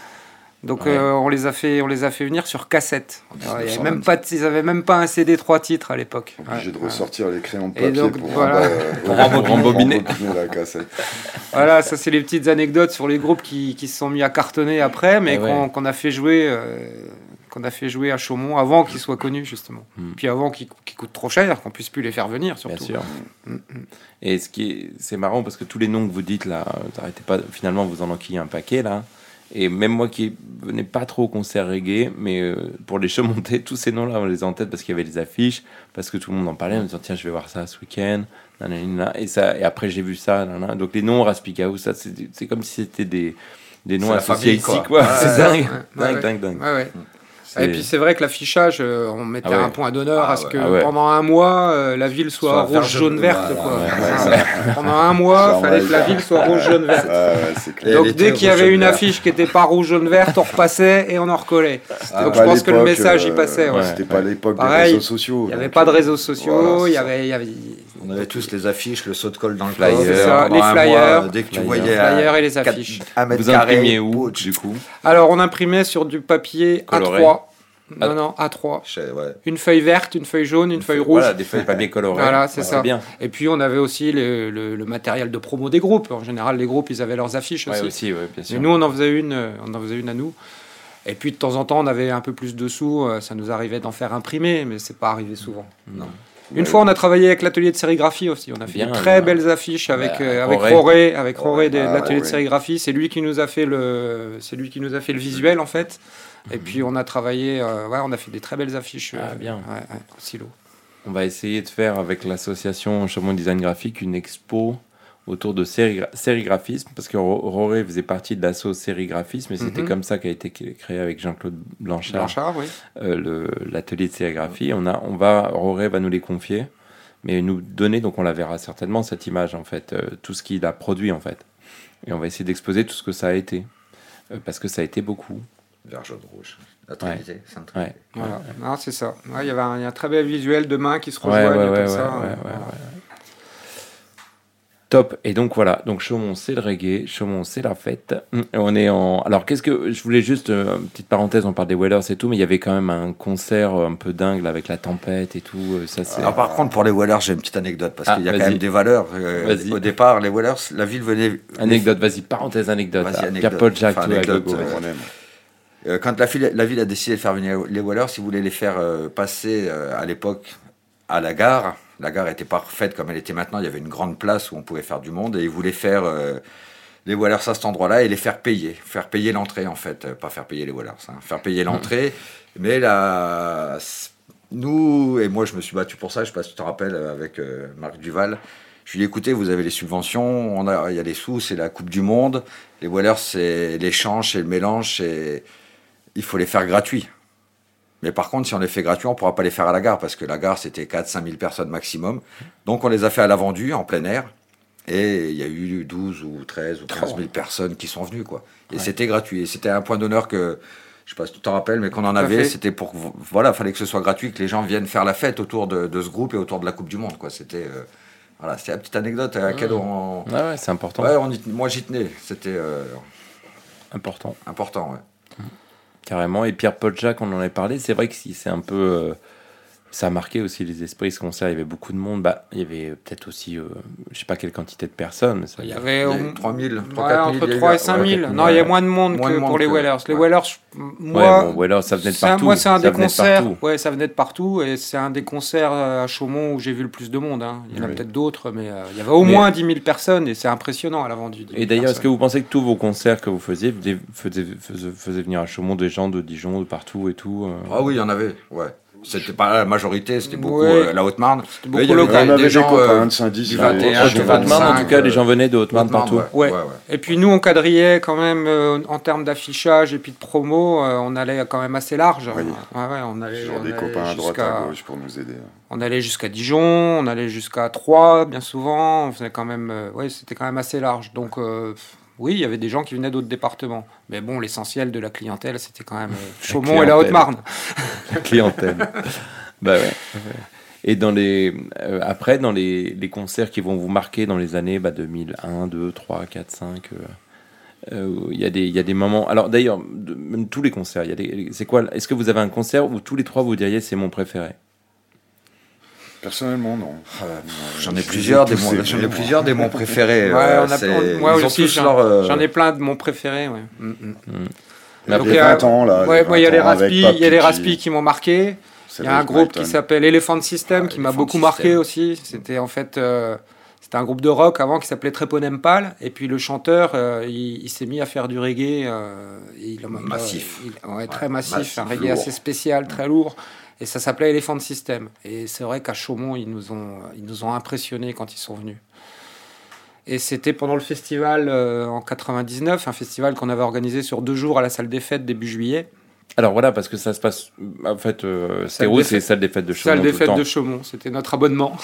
Donc, Ouais. euh, on, les a fait, on les a fait venir sur cassette. Alors, il y avait dix-neuf cent même pas de- ils n'avaient même pas un C D trois titres à l'époque. Obligé Ouais. de ressortir les crayons de Et papier donc, pour, voilà. remba- euh, Pour rembobiner. rembobiner la cassette. Voilà, ça c'est les petites anecdotes sur les groupes qui, qui se sont mis à cartonner après, mais Eh ouais. qu'on qu'on a fait jouer, euh, qu'on a fait jouer à Chaumont avant qu'ils soient connus justement. Mm. Puis avant qu'ils qu'ils coûtent trop cher, qu'on puisse plus les faire venir Bien surtout. sûr. Mm, mm. Et ce qui est, c'est marrant parce que tous les noms que vous dites là, vous arrêtez pas, finalement vous en enquillez un paquet là. Et même moi qui venais pas trop au concert reggae, mais euh, pour les shows montés, tous ces noms-là, on les a en tête parce qu'il y avait les affiches, parce que tout le monde en parlait en disant tiens, je vais voir ça ce week-end. Nanana, et, ça, et après j'ai vu ça. Nanana. Donc les noms Raspigaou, ça c'est, c'est comme si c'était des, des noms C'est la associés famille, ici. quoi. Quoi. Ouais, c'est ouais, dingue. ouais, dingue, ouais. dingue, dingue. Ouais, ouais. C'est- Et puis c'est vrai que l'affichage, euh, on mettait Ah ouais. un point d'honneur Ah à ce ouais. que Ah ouais. pendant un mois, euh, la ville soit, Soit rouge, vert, jaune, jaune, verte. voilà, Quoi. ouais, Voilà. ouais, Pendant un mois, Ça, il fallait ouais. que la ville soit rouge, jaune, verte. Ah ouais, c'est clair. Et Donc elle dès était qu'il y rouge, avait jaune, une vert. affiche qui n'était pas rouge, jaune, verte, on repassait et on en recollait. Ah, Donc Pas je pense que le l'époque, message y euh, passait. ouais. C'était pas l'époque des Pareil, réseaux sociaux. Il n'y avait donc, pas de euh, réseaux sociaux, voilà, il y c'est avait, il y avait On avait tous les affiches, le saut de colle dans le Flyers. coffre. C'est ça, Pendant les un flyers. mois, dès que tu Flyers. voyais Flyers et les quatre- affiches. un mètre Vous carré, imprimiez où pout, du coup? Alors on imprimait sur du papier Coloré. A trois. Ah. Non, non, A trois. Je sais, ouais. Une feuille verte, une feuille jaune, une feuille rouge. Voilà, des feuilles de papier colorées. Voilà, c'est Ouais, ça. bien. Et puis on avait aussi le, le- le matériel de promo des groupes. En général, les groupes, ils avaient leurs affiches Ouais, aussi. aussi, ouais, bien sûr. Et nous, on en faisait une, euh, on en faisait une à nous. Et puis de temps en temps, on avait un peu plus de sous. euh, Ça nous arrivait d'en faire imprimer, mais c'est pas arrivé souvent. Non. Une fois, on a travaillé avec l'atelier de sérigraphie aussi. On a fait Bien, de très bien. belles affiches avec Bah, euh, avec Roré. Roré, avec Roré de, de Ah, l'atelier de Roré. sérigraphie. C'est lui qui nous a fait le, c'est lui qui nous a fait le visuel en fait. Et puis on a travaillé, euh, ouais, on a fait des très belles affiches. Ah, euh, bien. ouais, ouais, au silo. On va essayer de faire avec l'association Chaumont Design Graphique une expo autour de sérigra- sérigraphisme, parce que Ro- Roré faisait partie de l'asso sérigraphisme, et c'était Mhm. comme ça qu'a été cré- créé avec Jean-Claude Blanchard, Blanchard, oui. euh, le- l'atelier de sérigraphie. On a, on va, Roré va nous les confier, mais nous donner, donc on la verra certainement, cette image, en fait, euh, tout ce qu'il a produit, en fait. Et on va essayer d'exposer tout ce que ça a été, euh, parce que ça a été beaucoup. Vert, jaune, rouge. La Trinité, Sainte Trinité. Ouais. Voilà. Non, c'est ça. Ouais, il y avait un, il y a un très bel visuel de mains qui se Ouais, rejoignent ouais, comme ouais, ça. ouais, hein. ouais, ouais, Voilà. ouais. Top. Et donc voilà, donc Chaumont c'est le reggae, Chaumont c'est la fête. Et on est en. Alors qu'est-ce que je voulais juste euh, une petite parenthèse, on parle des Wellers et tout, mais il y avait quand même un concert euh, un peu dingue là, avec la tempête et tout. euh, Ça c'est. Alors par contre, pour les Wellers, j'ai une petite anecdote, parce Ah, qu'il y a vas-y. quand même des valeurs. Euh, Vas-y. au départ, les Wellers, la ville venait... Anecdote, vas-y, parenthèse anecdote. Vas-y, là. anecdote. Pierre-Paul Jacques, Enfin, tout à anecdote, gogo. euh, On aime. Euh, Quand la, file- la ville a décidé de faire venir les Wellers, ils voulaient les faire euh, passer euh, à l'époque à la gare. La gare était pas refaite comme elle était maintenant. Il y avait une grande place où on pouvait faire du monde, et ils voulaient faire euh, les Wellers à cet endroit-là et les faire payer. Faire payer l'entrée, en fait. Euh, pas faire payer les Wellers, hein. Faire payer l'entrée. Mais là, nous, et moi je me suis battu pour ça, je sais pas si tu te rappelles, avec euh, Marc Duval. Je lui ai dit, écoutez, vous avez les subventions, on a, il y a les sous, c'est la Coupe du Monde. Les Wellers, c'est l'échange, c'est le mélange, c'est... il faut les faire gratuits. Mais par contre, si on les fait gratuits, on ne pourra pas les faire à la gare, parce que la gare, c'était quatre à cinq mille personnes maximum. Donc on les a fait à la vendue, en plein air. Et il y a eu douze ou treize ou quinze mille personnes qui sont venues, quoi. Et Ouais. c'était gratuit. Et c'était un point d'honneur que, je sais pas si tu t'en rappelles, mais qu'on en Tout à avait. fait. C'était pour, voilà, il fallait que ce soit gratuit, que les gens viennent faire la fête autour de, de ce groupe et autour de la Coupe du Monde, quoi. C'était, euh, voilà, c'était la petite anecdote à laquelle on... Ouais, ouais, c'est important. Ouais, on y- moi j'y tenais. C'était euh, Important. important, ouais. Carrément. Et Pierre-Paul Jacques, on en avait parlé. C'est vrai que si c'est un peu. euh, Ça a marqué aussi les esprits, ce concert. Il y avait beaucoup de monde. Bah, il y avait peut-être aussi, euh, je sais pas quelle quantité de personnes. Mais ça, Il y avait au- trois mille, trois ouais, quatre mille, entre il y a eu- trois et cinq mille. ouais, Non, il y a ouais. moins de monde Moins que de monde pour les que- Whalers. Les ouais. Whalers, moi, Ouais, bon, Whalers, ça venait de c'est un- partout. moi, c'est un Ça des venait de concerts. partout. Ouais, ça venait de partout et c'est un des concerts euh, à Chaumont où j'ai vu le plus de monde. hein. Il y en a Oui. peut-être d'autres, mais euh, il y avait au Mais- moins dix mille personnes et c'est impressionnant à l'avant du. Et d'ailleurs, est-ce que vous pensez que tous vos concerts que vous faisiez faisaient, faisaient, faisaient- faisaient venir à Chaumont des gens de Dijon, de partout et tout euh Ah oui, il y en avait, ouais. C'était pas la majorité, c'était beaucoup Ouais. euh, la Haute-Marne. C'était Mais il y beaucoup avait local. On avait des des gens copains euh, de Saint-Dix, du euh, vingt et un, Haute- du Haute-Marne, vingt-cinq, en tout cas, les euh, gens venaient de Haute-Marne partout. Ouais. ouais, ouais. Et puis nous, on quadrillait quand même euh, en termes d'affichage et puis de promo, euh, on allait quand même assez large. Oui. Ouais, ouais, on allait, Genre on des allait copains à droite, jusqu'à- à gauche pour nous aider. On allait jusqu'à Dijon, on allait jusqu'à Troyes, bien souvent. On faisait quand même, euh, ouais, c'était quand même assez large. Donc euh, oui, il y avait des gens qui venaient d'autres départements. Mais bon, l'essentiel de la clientèle, c'était quand même euh, Chaumont et la clientèle. Haute-Marne. La clientèle. Bah ouais. ouais. Et dans les, euh, après, dans les, les concerts qui vont vous marquer dans les années bah, deux mille un, deux, trois, quatre, cinq, euh, euh, il y a des, il y a des moments. Alors d'ailleurs, de- même tous les concerts, il y a des, c'est quoi Est-ce que vous avez un concert où tous les trois vous diriez c'est mon préféré? Personnellement, non. J'en ai Je plusieurs les des ai mon- tous j'en ai aimés, plusieurs des mon préférés. Ouais, euh, on a- c'est- on- moi ils ont aussi, tous j'en leur, euh, j'en ai plein de mon préféré. Ouais. Mm, mm. Mais Donc, les il y a- vingt ans, là, ouais, les ouais, il y a vingt les ans avec Raspi, il y a les Papy Raspi qui- qui m'ont marqué. Il y a un Cédric groupe Brighton. qui s'appelle Elephant System Ah, qui m'a Elephant beaucoup System. marqué aussi. C'était en fait euh, c'était un groupe de rock avant qui s'appelait Treponempal et puis le chanteur euh, il, il s'est mis à faire du reggae euh, et il a- il a- Massif. il- ouais, très Ouais, massif, massif, un reggae lourd. assez spécial, très lourd. Et ça s'appelait Elephant System. Et c'est vrai qu'à Chaumont ils nous ont ils nous ont impressionnés quand ils sont venus. Et c'était pendant le festival euh, en quatre-vingt-dix-neuf, un festival qu'on avait organisé sur deux jours à la salle des fêtes début juillet. Alors voilà, parce que ça se passe. En fait, euh, Stéro, des c'est fêtes- salle des fêtes de Chaumont. Salle des tout le fêtes temps. de Chaumont, c'était notre abonnement.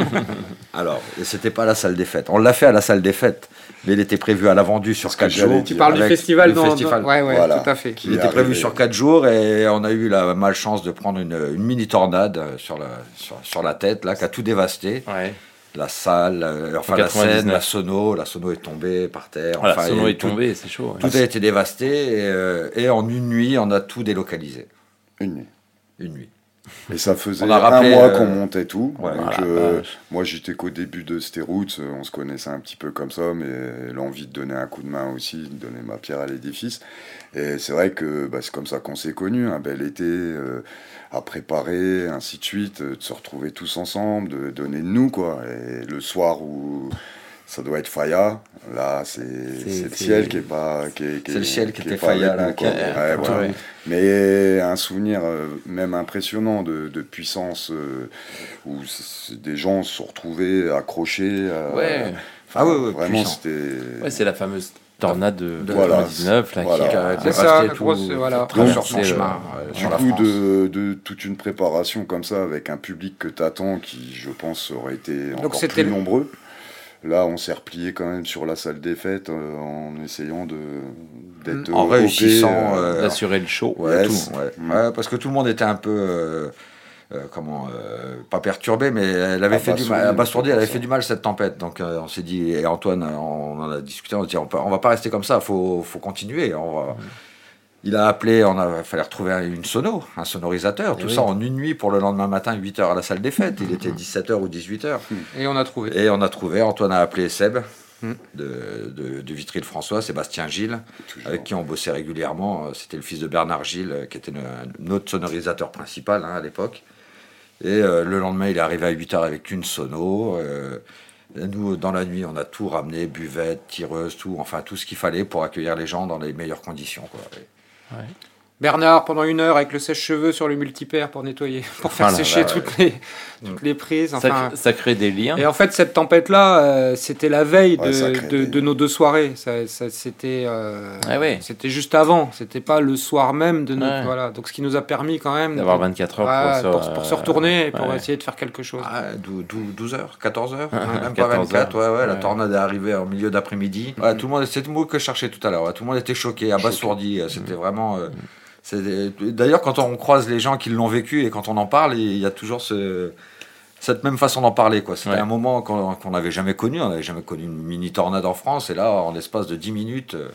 Alors, et c'était pas la salle des fêtes. On l'a fait à la salle des fêtes, mais il était prévu à la vendue sur que quatre j'allais jours. dire. Tu parles du Avec festival le dans, festival. dans- Ouais, ouais, Voilà. tout à fait. Il était prévu sur quatre jours et on a eu la malchance de prendre une, une mini tornade euh, sur la, sur, sur la tête, là, qui a tout dévasté. Ouais. La salle, euh, enfin En la scène, quatre-vingt-dix-neuf. la sono, la sono est tombée par terre. Voilà, enfin, son il y nom a est tout- tombé, c'est chaud. Tout a été dévasté et, euh, et en une nuit, on a tout délocalisé. Une nuit. Une nuit. Et ça faisait On a rappelé, un mois euh, qu'on montait tout. ouais, donc, voilà, euh, vache. moi, j'étais qu'au début de Stérouts, on se connaissait un petit peu comme ça, mais l'envie de donner un coup de main aussi, de donner ma pierre à l'édifice. Et c'est vrai que bah, c'est comme ça qu'on s'est connus, un bel été euh, à préparer, ainsi de suite, euh, de se retrouver tous ensemble, de donner de nous, quoi. Et le soir où ça doit être Faya, là, c'est C'est- c'est le c'est- ciel qui est pas... qui est- qui C'est le est- ciel qui qui est était pas Faya, avec là, nous, qui quoi. a- Ouais, voilà. Ouais. Mais un souvenir euh, même impressionnant de, de puissance euh, où c- des gens se sont retrouvés accrochés. à- Ouais. Ah ouais, ouais, vraiment, puissant. c'était. Ouais, c'est la fameuse tornade de Voilà. quatre-vingt-dix-neuf là, Voilà. qui a C'est ça, dévasté la tout, grosse, voilà. traversé son Donc, chemin euh, euh, Du sur la coup, France. de, de toute une préparation comme ça, avec un public que t'attends, qui, je pense, aurait été Donc, encore c'était plus le- nombreux. Là, on s'est replié quand même sur la salle des fêtes euh, en essayant de d'être En O P, réussissant, euh, euh, d'assurer le show. Ouais, Yes. tout, ouais. Mm. Ouais, parce que tout le monde était un peu, euh, euh, comment, euh, pas perturbé, mais elle avait fait du Abasourdi, mal. Abasourdi, elle avait ça. fait du mal cette tempête. Donc euh, on s'est dit, et Antoine, on en a discuté, on s'est dit, on, peut- on va pas rester comme ça, faut, faut continuer. On va- Il a appelé, on a fallait retrouver un- une sono, un sonorisateur, Eh tout oui. ça en une nuit pour le lendemain matin, huit heures à la salle des fêtes. Il était dix-sept heures ou dix-huit heures. Et on a trouvé. Et on a trouvé, Antoine a appelé Seb. Mm. De, de, de Vitry-le-François, Sébastien Gilles, Toujours. avec qui on bossait régulièrement. C'était le fils de Bernard Gilles, euh, qui était le- notre sonorisateur principal hein, à l'époque. Et euh, le lendemain, il est arrivé à huit heures avec une sono. euh, et nous, dans la nuit, on a tout ramené, buvette, tireuse, tout, enfin tout ce qu'il fallait pour accueillir les gens dans les meilleures conditions. Quoi. Et- Bernard, pendant une heure, avec le sèche-cheveux sur le multipère pour nettoyer, pour faire Ah là sécher là, toutes, les, toutes les prises. Ça, Enfin, ça crée des liens. et en fait, cette tempête-là, euh, c'était la veille Ouais, de, ça crée de, des- de nos deux soirées. Ça, ça- c'était, euh, Ah ouais. c'était juste avant. C'était pas le soir même de notre. Ouais. Voilà. Donc, ce qui nous a permis quand même D'avoir de- vingt-quatre heures Ouais, pour, pour, se- pour se retourner et pour ouais. essayer de faire quelque chose. Ah, dou- dou- douze heures, quatorze heures, Ah, même pas quatorze vingt-quatre, ouais, ouais, la ouais. tornade est arrivée en milieu d'après-midi. Ouais, tout le monde, c'est le mot que je cherchais tout à l'heure, ouais, tout le monde était choqué, abasourdi, c'était vraiment... euh, c'est- D'ailleurs, quand on croise les gens qui l'ont vécu et quand on en parle, il y a toujours ce... cette même façon d'en parler. Quoi. C'était Ouais. un moment qu'on qu'on n'avait jamais connu, on n'avait jamais connu une mini-tornade en France, et là, en l'espace de dix minutes... euh,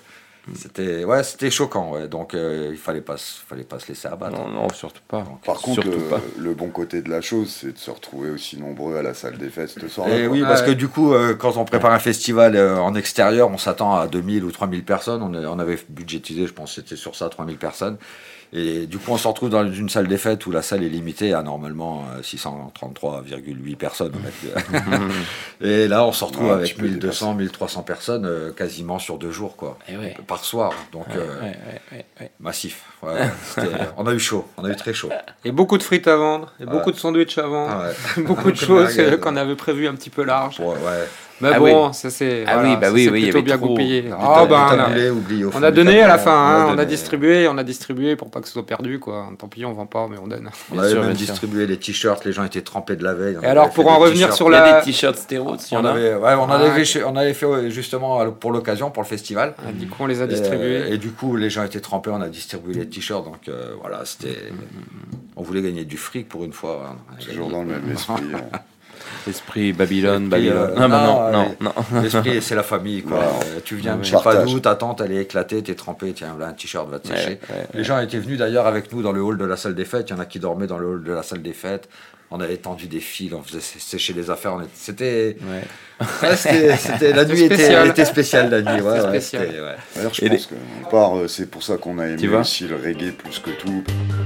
C'était, ouais, c'était choquant, ouais. Donc euh, il fallait pas, se- fallait pas se laisser abattre. Non, non, surtout pas. Par contre, Surtout le, pas. le bon côté de la chose, c'est de se retrouver aussi nombreux à la salle des fêtes ce soir-là. Et quoi. oui, parce que du coup, euh, quand on prépare un festival euh, en extérieur, on s'attend à deux mille ou trois mille personnes. On, est- on avait budgétisé, je pense, que c'était sur ça, trois mille personnes. Et du coup, on se retrouve dans une salle des fêtes où la salle est limitée à normalement euh, six cent trente-trois virgule huit personnes. en fait. Et là, on se retrouve Ouais, un avec petit peu mille deux cents, mille trois cents personnes euh, quasiment sur deux jours, quoi, Et ouais. par soir. Donc, Ouais, euh, ouais, ouais, ouais, ouais. massif. Ouais, c'était- on a eu chaud, on a eu très chaud. Et beaucoup de frites à vendre, et Ouais. beaucoup de sandwichs à vendre, Ah ouais. beaucoup de Comme choses merguez, euh, qu'on avait prévues un petit peu larges. Ouais, ouais. Mais Ah bon, oui. ça c'est Ah voilà, oui, bah ça oui, s'est oui, il y plutôt avait bien trop. goupillé. Du Ah ta- ben, du on a- taboulé oublié au on fond a du donné à la tablier, fin, hein, on a donné. distribué, on a distribué pour pas que ce soit perdu, quoi. Tant pis, on vend pas, mais on donne. On Bien avait sûr, même bien sûr. distribué les t-shirts, les gens étaient trempés de la veille. On Et alors, avait pour fait en des revenir t-shirts. sur Il y la- a des t-shirts stéros, il y On en a. avait, ouais, on, en Ah, avait, ok. fait- on avait fait ouais, justement à- pour l'occasion, pour le festival. Ah, du coup, on les a Et, distribués. euh, Et, du coup, les gens étaient trempés, on a distribué les t-shirts. Donc euh, voilà, c'était. On voulait gagner du fric pour une fois. On a Toujours gagné. dans le même esprit. hein. Esprit Babylone, Esprit, Babylone. euh, Ah bah non, non, ouais. non, non. L'esprit, c'est la famille, quoi. Ouais. Euh, tu viens de Ouais. je sais pas Partage. d'où, ta tante, elle est éclatée, t'es trempé, tiens, là, un t-shirt va te Ouais, sécher. ouais, Les gens étaient venus d'ailleurs avec nous dans le hall de la salle des fêtes. Il y en a qui dormaient dans le hall de la salle des fêtes. On avait tendu des fils, on faisait sé- sécher les affaires. on était- C'était. Ouais. Ouais, c'était, c'était- la C'était nuit était, spécial. était spéciale, la nuit. Ouais, C'était ouais, spécial. c'était- ouais. D'ailleurs, je Et pense qu'on part, euh, c'est pour ça qu'on a Tu aimé vas aussi le reggae plus que tout.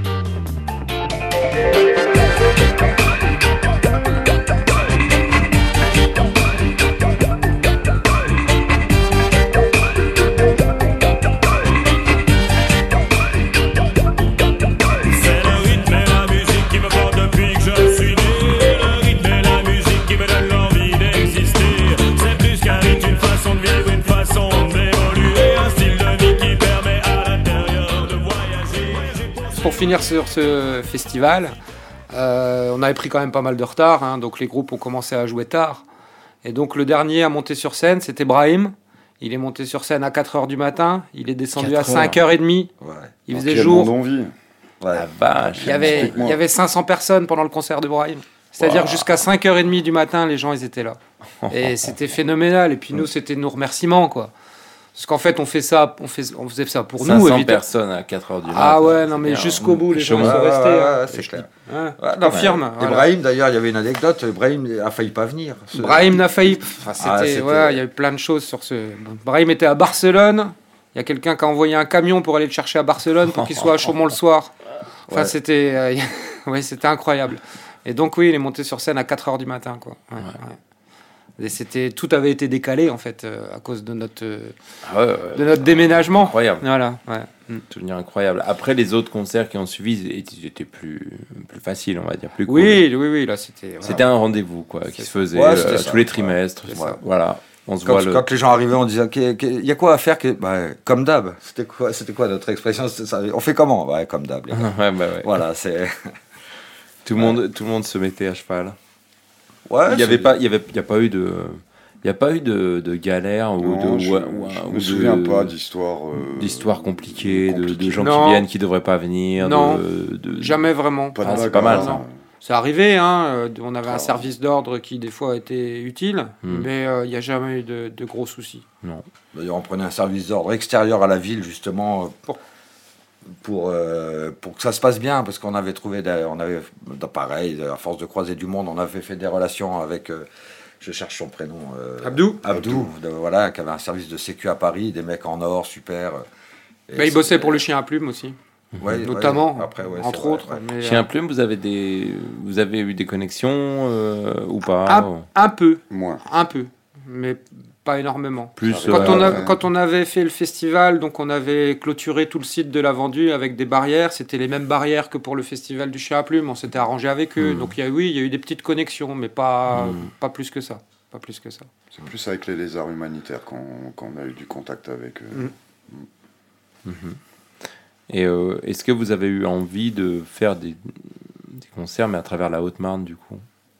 C'est le rythme et la musique qui me porte depuis que je suis né. Le rythme et la musique qui me donnent l'envie d'exister. C'est plus qu'un rythme, une façon de vivre, une façon d'évoluer. Un style de vie qui permet à l'intérieur de voyager. Pour finir sur ce festival, euh, on avait pris quand même pas mal de retard, hein, donc les groupes ont commencé à jouer tard. Et donc le dernier à monter sur scène, c'était Brahim. Il est monté sur scène à quatre heures du matin, il est descendu à quatre cinq heures trente. Ouais. Il Dans faisait quel jour. monde on vit Ouais. La vache. Il y, avait, Explique-moi. il y avait cinq cents personnes pendant le concert de Brahim. C'est-à-dire Wow. jusqu'à cinq heures trente du matin, les gens ils étaient là. Et c'était phénoménal. Et puis nous, c'était nos remerciements, quoi. Parce qu'en fait, on fait ça, on, fait, on faisait ça pour nous, cinq cents évidemment. personnes à quatre heures du matin. Ah ouais, non c'est mais bien. jusqu'au bout, les gens Chaumont. sont Ouais, restés. ouais, hein. ouais, c'est clair. Hein, Ouais, non, confirme. mais- voilà. Et Brahim, d'ailleurs, il y avait une anecdote. Brahim a failli pas venir. Ce- Brahim n'a failli. Enfin, c'était, Ah, c'était- ouais, il y a eu plein de choses sur ce. Brahim était à Barcelone. Il y a quelqu'un qui a envoyé un camion pour aller le chercher à Barcelone pour qu'il soit à Chaumont le soir. Enfin, Ouais. c'était, euh, ouais, c'était incroyable. Et donc oui, il est monté sur scène à quatre heures du matin, quoi. Ouais, ouais. Et c'était, tout avait été décalé en fait euh, à cause de notre, euh, Ah ouais, ouais. de notre déménagement. Incroyable. Voilà. Ouais. Mm. Souvenir incroyable. Après, les autres concerts qui ont suivi ils étaient plus, plus faciles, on va dire. Plus cool. Oui, oui, oui, là c'était. voilà. C'était un rendez-vous quoi, qui C'est se faisait Ouais, euh, c'était ça. tous les trimestres. C'est Voilà. ça. Voilà. On se Quand, voit le. quand les gens arrivaient, on disait ok, ok, il y a quoi à faire que, bah, comme d'hab. C'était quoi, c'était quoi notre expression C'était ça. On fait comment ouais, comme d'hab. les gars. Ouais, bah ouais. Voilà, c'est. Tout le monde, tout le monde se mettait à cheval. Ouais, il y avait c'est- pas, il y avait, il y a pas eu de, il y a pas eu de, de galère ou Non, de, je, ou, je ou- me ou souviens de- pas d'histoire. euh, d'histoires compliquées, de, de compliquées. gens Non. qui viennent qui devraient pas venir. Non. de, de- Jamais vraiment. Pas de Ah, c'est bagarre, pas mal, ça. hein. C'est arrivé, hein, euh, on avait un Ah. service d'ordre qui des fois était utile, Hmm. mais euh, il n'y a jamais eu de, de gros soucis. Non. D'ailleurs, on prenait un service d'ordre extérieur à la ville, justement, euh, Pour- pour, euh, pour que ça se passe bien, parce qu'on avait trouvé, des- on avait, pareil, à force de croiser du monde, on avait fait des relations avec, euh, je cherche son prénom, euh, Abdou Abdou, de- voilà, qui avait un service de sécu à Paris, des mecs en or, super. Et Bah, il c'est- bossait pour le chien à plume aussi, ouais, notamment, ouais, après, ouais, entre c'est vrai, autres. ouais. mais, Chez euh, un plume, vous avez des, vous avez eu des connexions euh, ou pas un, un peu, Moins. un peu, mais pas énormément. Plus. Quand, euh, on a- ouais. quand on avait fait le festival, donc on avait clôturé tout le site de la vendue avec des barrières. C'était les mêmes barrières que pour le festival du chien à plume. On s'était arrangé avec eux. Mm. Donc il y a, oui, il y a eu des petites connexions, mais pas, Mm. pas plus que ça. Pas plus que ça. C'est plus avec les lézards humanitaires qu'on qu'on a eu du contact avec eux. Mm. Et euh, est-ce que vous avez eu envie de faire des, des concerts, mais à travers la Haute-Marne, du coup?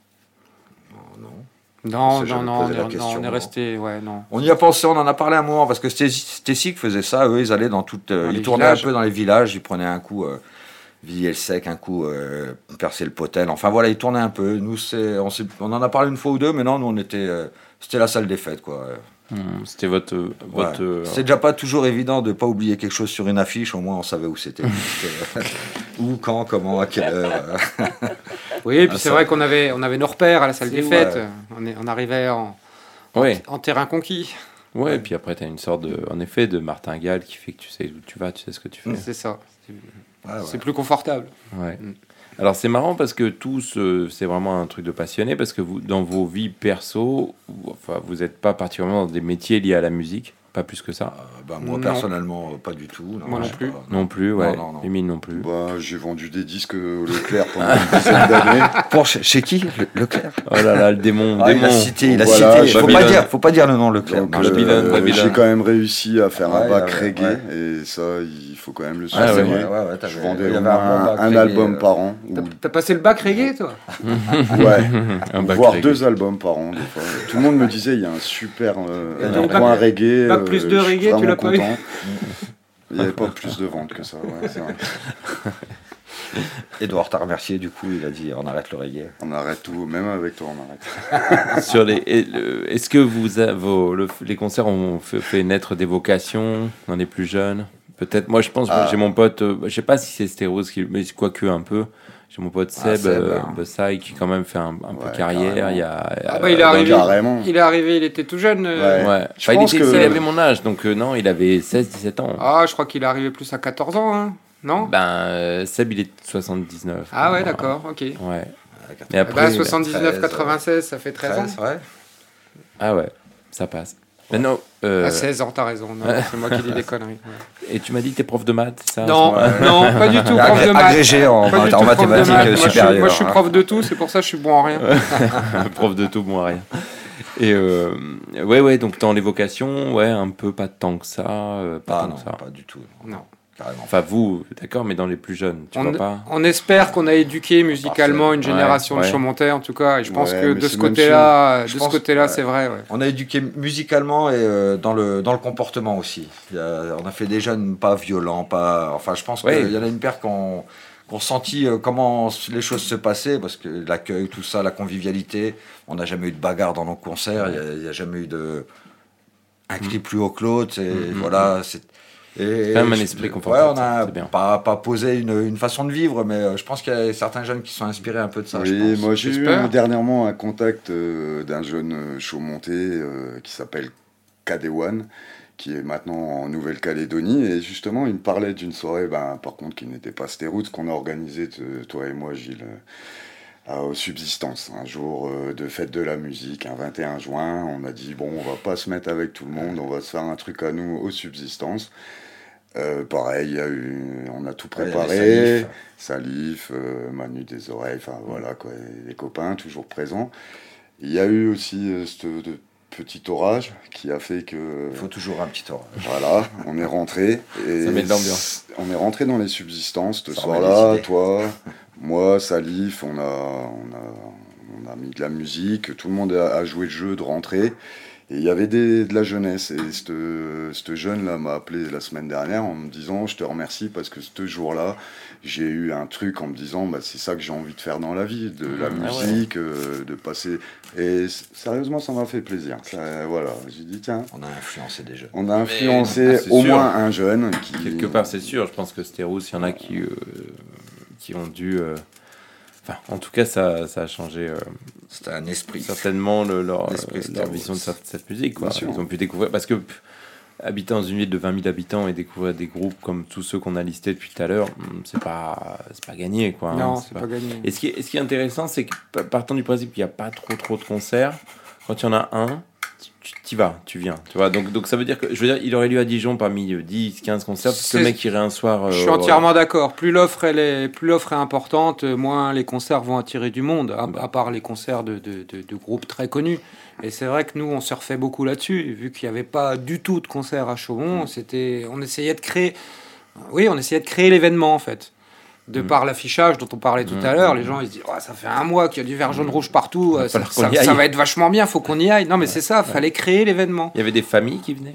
Non, Ça, non, j'avais non, on posé la est, non, question, on est non. resté, ouais, non. On y a pensé, on en a parlé un moment, parce que Stécic faisait ça, eux, ils allaient dans toutes. euh, Dans ils les tournaient villages. un peu dans les villages, ils prenaient un coup euh, Villiers-le-Sec, un coup euh, Percé-le-Potel, enfin voilà, ils tournaient un peu. Nous, c'est, on, s'est- on en a parlé une fois ou deux, mais non, nous, on était. euh, c'était la salle des fêtes, quoi. Mmh, c'était votre... votre ouais. euh... C'est déjà pas toujours évident de pas oublier quelque chose sur une affiche, au moins on savait où c'était. Où, quand, comment, à quelle heure. Oui, et puis ah, c'est ça... vrai qu'on avait, on avait nos repères à la salle c'est des fêtes. Ouais. On, est, on arrivait en, ouais. en, en terrain conquis. Ouais, ouais, et puis après, tu as une sorte, de, en effet, de martingale qui fait que tu sais où tu vas, tu sais ce que tu fais. C'est ça. C'est, ouais, c'est ouais. plus confortable. Ouais. Mm. Alors, c'est marrant parce que tous, euh, c'est vraiment un truc de passionné parce que vous, dans vos vies perso, vous, enfin, vous n'êtes pas particulièrement dans des métiers liés à la musique. Pas plus que ça. Euh, bah, moi, non. personnellement, pas du tout. Non, moi non plus. Pas, non. non plus, ouais. Non, non, non. Émile non plus. Bah, j'ai vendu des disques au Leclerc pendant une dizaine d'années. Pour, chez, chez qui le, Leclerc. Oh là là, le démon. Ah, démon. Il a cité, il a voilà, cité. Faut pas, dire, faut pas dire le nom Leclerc. Donc, euh, Babylone, Babylone. J'ai quand même réussi à faire ouais, un bac ouais, reggae, ouais. et ça, il faut quand même le ah, souligner. ouais, ouais, ouais, Je vendais au moins un, un album euh... par an. T'as, t'as passé le bac reggae, toi. Ouais, un bac voire reggae. deux albums par an, des fois. Tout le monde me disait, il y a un super euh, point reggae. Bac plus de reggae, tu l'as pas eu. Il n'y avait pas plus de ventes que ça, ouais, c'est vrai. Edouard t'a remercié, du coup, il a dit on arrête le reggae. On arrête tout, même avec toi, on arrête. Sur les, est-ce que vous, vos, le, les concerts ont fait, fait naître des vocations dans les plus jeunes? Peut-être, moi je pense, ah. j'ai mon pote, euh, je sais pas si c'est Stéros, mais quoique un peu. J'ai mon pote Seb, ah, Seb euh, hein. Bessaï, qui quand même fait un, un ouais, peu carrière. Il, y a, ah bah, il, est arrivé, il est arrivé, il était tout jeune. Euh, ouais. Ouais. Je enfin, pense il, était, que... il avait mon âge, donc euh, non, il avait seize dix-sept ans. Ah, je crois qu'il est arrivé plus à quatorze ans, hein, non? Ben, euh, Seb, il est soixante-dix-neuf. Ah ouais, d'accord, ok. Ouais. Et après, bah, soixante-dix-neuf quatre-vingt-seize, ça fait treize, treize ans. Ouais. Ah ouais, ça passe. Mais non, euh... à seize ans, t'as raison. Non, c'est moi qui dis des conneries. Ouais. Et tu m'as dit que t'es prof de maths, ça? Non, non, pas du tout prof de maths. Agrégé en, en, en mathématiques supérieures. Moi, je suis prof de tout, c'est pour ça que je suis bon en rien. Prof de tout, bon en rien. Et euh, ouais, ouais, donc dans les vocations, ouais, un peu pas tant que ça. Euh, pas ah tant non, que ça. pas du tout. Non. Carrément. Enfin, vous, d'accord, mais dans les plus jeunes, tu on, vois pas? On espère qu'on a éduqué musicalement une génération ouais, ouais. de Chaumontais, en tout cas, et je pense ouais, que de ce côté-là, de ce côté-là, ouais. c'est vrai. Ouais. On a éduqué musicalement et euh, dans le dans le comportement aussi. Il y a, on a fait des jeunes pas violents, pas. Enfin, je pense ouais. qu'il y en a une paire qu'on qu'on sentit euh, comment les choses se passaient, parce que l'accueil, tout ça, la convivialité. On n'a jamais eu de bagarre dans nos concerts. Il n'y a, a jamais eu de un cri plus haut que l'autre. Et mmh, voilà, c'est Et quand même un esprit confortable. Ouais, on a pas, pas posé une, une façon de vivre, mais je pense qu'il y a certains jeunes qui sont inspirés un peu de ça. Oui, je pense. moi j'ai J'espère. eu dernièrement un contact euh, d'un jeune Chaumontais euh, qui s'appelle Kadewan, qui est maintenant en Nouvelle-Calédonie, et justement il me parlait d'une soirée, ben, par contre qui n'était pas Stérouts, qu'on a organisée, toi et moi Gilles, euh, aux Subsistances, un jour euh, de fête de la musique, un vingt et un juin. On a dit bon, on va pas se mettre avec tout le monde, on va se faire un truc à nous aux Subsistances. Euh, pareil, y a eu, on a tout préparé, ouais, Salif, euh, Manu des oreilles, enfin voilà quoi, les copains toujours présents. Il y a eu aussi euh, ce petit orage qui a fait que. Il faut toujours un petit orage. Voilà, on est rentré et ça met de l'ambiance. On est rentré dans les Subsistances ce soir-là, toi, moi, Salif, on a, on a, on a mis de la musique, tout le monde a, a joué le jeu de rentrer. Et il y avait des, de la jeunesse, et ce jeune-là m'a appelé la semaine dernière en me disant « Je te remercie parce que ce jour-là, j'ai eu un truc en me disant bah, « C'est ça que j'ai envie de faire dans la vie, de la ah musique, ouais. euh, de passer... » Et sérieusement, ça m'a fait plaisir. Ça, voilà, j'ai dit « Tiens... » On a influencé des jeunes. On a influencé ah, au sûr. moins un jeune qui... Quelque part, c'est sûr. Je pense que Stérouts, il y en a qui, euh, qui ont dû... Euh... Enfin, en tout cas, ça, ça a changé. Euh, C'était un esprit. Certainement le, leur, leur vision de cette, cette musique. Quoi. Ils ont pu découvrir. Parce que pff, habiter dans une ville de vingt mille habitants et découvrir des groupes comme tous ceux qu'on a listés depuis tout à l'heure, c'est pas, c'est pas gagné. Quoi, non, hein, c'est, c'est pas, pas gagné. Et ce qui, est, ce qui est intéressant, c'est que partant du principe qu'il n'y a pas trop, trop de concerts, quand il y en a un, tu y vas, tu viens, tu vois. Donc, donc ça veut dire que, je veux dire, il aurait lieu à Dijon parmi dix, quinze concerts, parce que le mec irait un soir. Euh, je suis entièrement ouais. d'accord. Plus l'offre elle est, plus l'offre est importante, moins les concerts vont attirer du monde, à, à part les concerts de, de, de, de groupes très connus. Et c'est vrai que nous, on surfait beaucoup là-dessus, vu qu'il n'y avait pas du tout de concerts à Chaumont. Mmh. C'était, on essayait de créer, oui, on essayait de créer l'événement en fait. De mmh. par l'affichage dont on parlait tout mmh. à l'heure, les gens ils se disent oh, ça fait un mois qu'il y a du vert jaune rouge partout, ça, ça, ça va être vachement bien, faut qu'on y aille. Non mais ouais. c'est ça, fallait ouais. créer l'événement. Il y avait des familles qui venaient.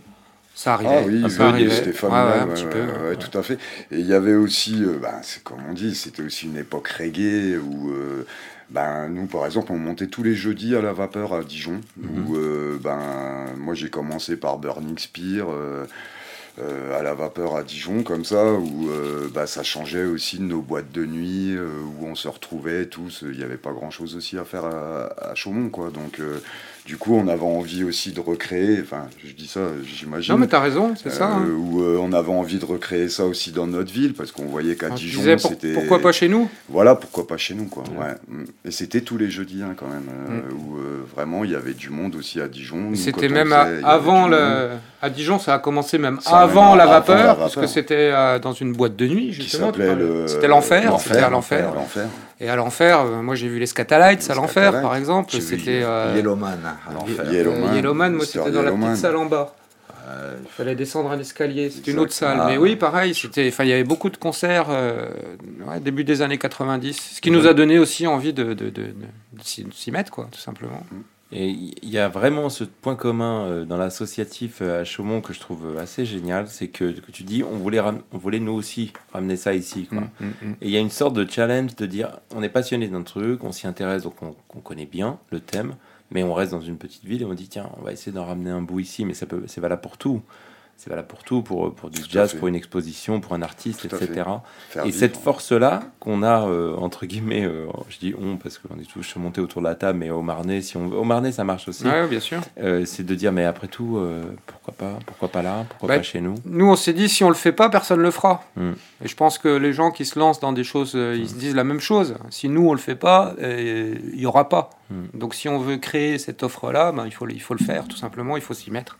Ça arrivait. Ah oui, ça oui, arrivait. c'était familial, Ouais, ouais, un ouais, petit ouais, peu, ouais, ouais. tout à fait. Et il y avait aussi, euh, ben, c'est comme on dit, c'était aussi une époque reggae où, euh, ben, nous, par exemple, on montait tous les jeudis à la vapeur à Dijon, Mhm. où, euh, ben, moi, j'ai commencé par Burning Spear, euh, euh, à la vapeur à Dijon, comme ça, où euh, bah, ça changeait aussi de nos boîtes de nuit, euh, où on se retrouvait tous. Il n'y avait pas grand-chose aussi à faire à, à Chaumont, quoi. Donc, euh, du coup, on avait envie aussi de recréer, enfin, je dis ça, j'imagine. Non, mais t'as raison, c'est ça, hein. Où euh, on avait envie de recréer ça aussi dans notre ville, parce qu'on voyait qu'à Alors, tu Dijon, disais, pour- c'était... pourquoi pas chez nous ? Voilà, pourquoi pas chez nous, quoi. Ouais. Ouais. Mm. Et c'était tous les jeudis, hein, quand même, euh, Mm. où euh, vraiment, il y avait du monde aussi à Dijon. Nous, C'était quand on même à- faisait, il y avait avant du le... monde. À Dijon, ça a commencé même Ça a avant même la avant vapeur, la parce que vapeur. c'était euh, dans une boîte de nuit, Qui justement. s'appelait le... C'était l'enfer, l'enfer, c'était à l'enfer. l'enfer. Et à l'enfer, euh, moi j'ai vu les Scatalites à l'enfer, Scatalites. par exemple. J'ai vu C'était euh, Yellowman à l'enfer. Yellowman, Yellowman, moi Mister c'était dans la Yellowman. petite salle en bas. Il fallait descendre un escalier, c'était une autre salle. Ah. Mais oui, pareil, c'était, enfin, il y avait beaucoup de concerts euh, ouais, début des années quatre-vingt-dix, ce qui nous a donné aussi envie de, de, de, de, de s'y, de s'y mettre, quoi, tout simplement. Et il y a vraiment ce point commun euh, dans l'associatif euh, à Chaumont que je trouve euh, assez génial, c'est que, que tu dis on voulait, ram- on voulait nous aussi ramener ça ici, quoi. Mm, mm, mm. Et il y a une sorte de challenge de dire on est passionné d'un truc, on s'y intéresse, donc on, on connaît bien le thème, mais on reste dans une petite ville et on dit tiens, on va essayer d'en ramener un bout ici, mais ça peut, c'est valable pour tout. C'est valable pour tout, pour, pour du Tout à jazz, fait. pour une exposition, pour un artiste, Tout à et cetera. Faire Et vivre. cette force-là qu'on a, euh, entre guillemets, euh, je dis on parce qu'on est tous montés autour de la table, mais au Marnais, si on veut, au Marnais ça marche aussi. Ouais, bien sûr. Euh, c'est de dire mais après tout, euh, pourquoi pas, pourquoi pas là, pourquoi Bah, pas chez nous. Nous, on s'est dit, si on le fait pas, personne le fera. Mm. Et je pense que les gens qui se lancent dans des choses, euh, ils se disent la même chose. Si nous, on le fait pas, euh, il y aura pas. Mm. Donc, si on veut créer cette offre-là, ben, il faut, le- il faut le faire, tout simplement. Il faut s'y mettre.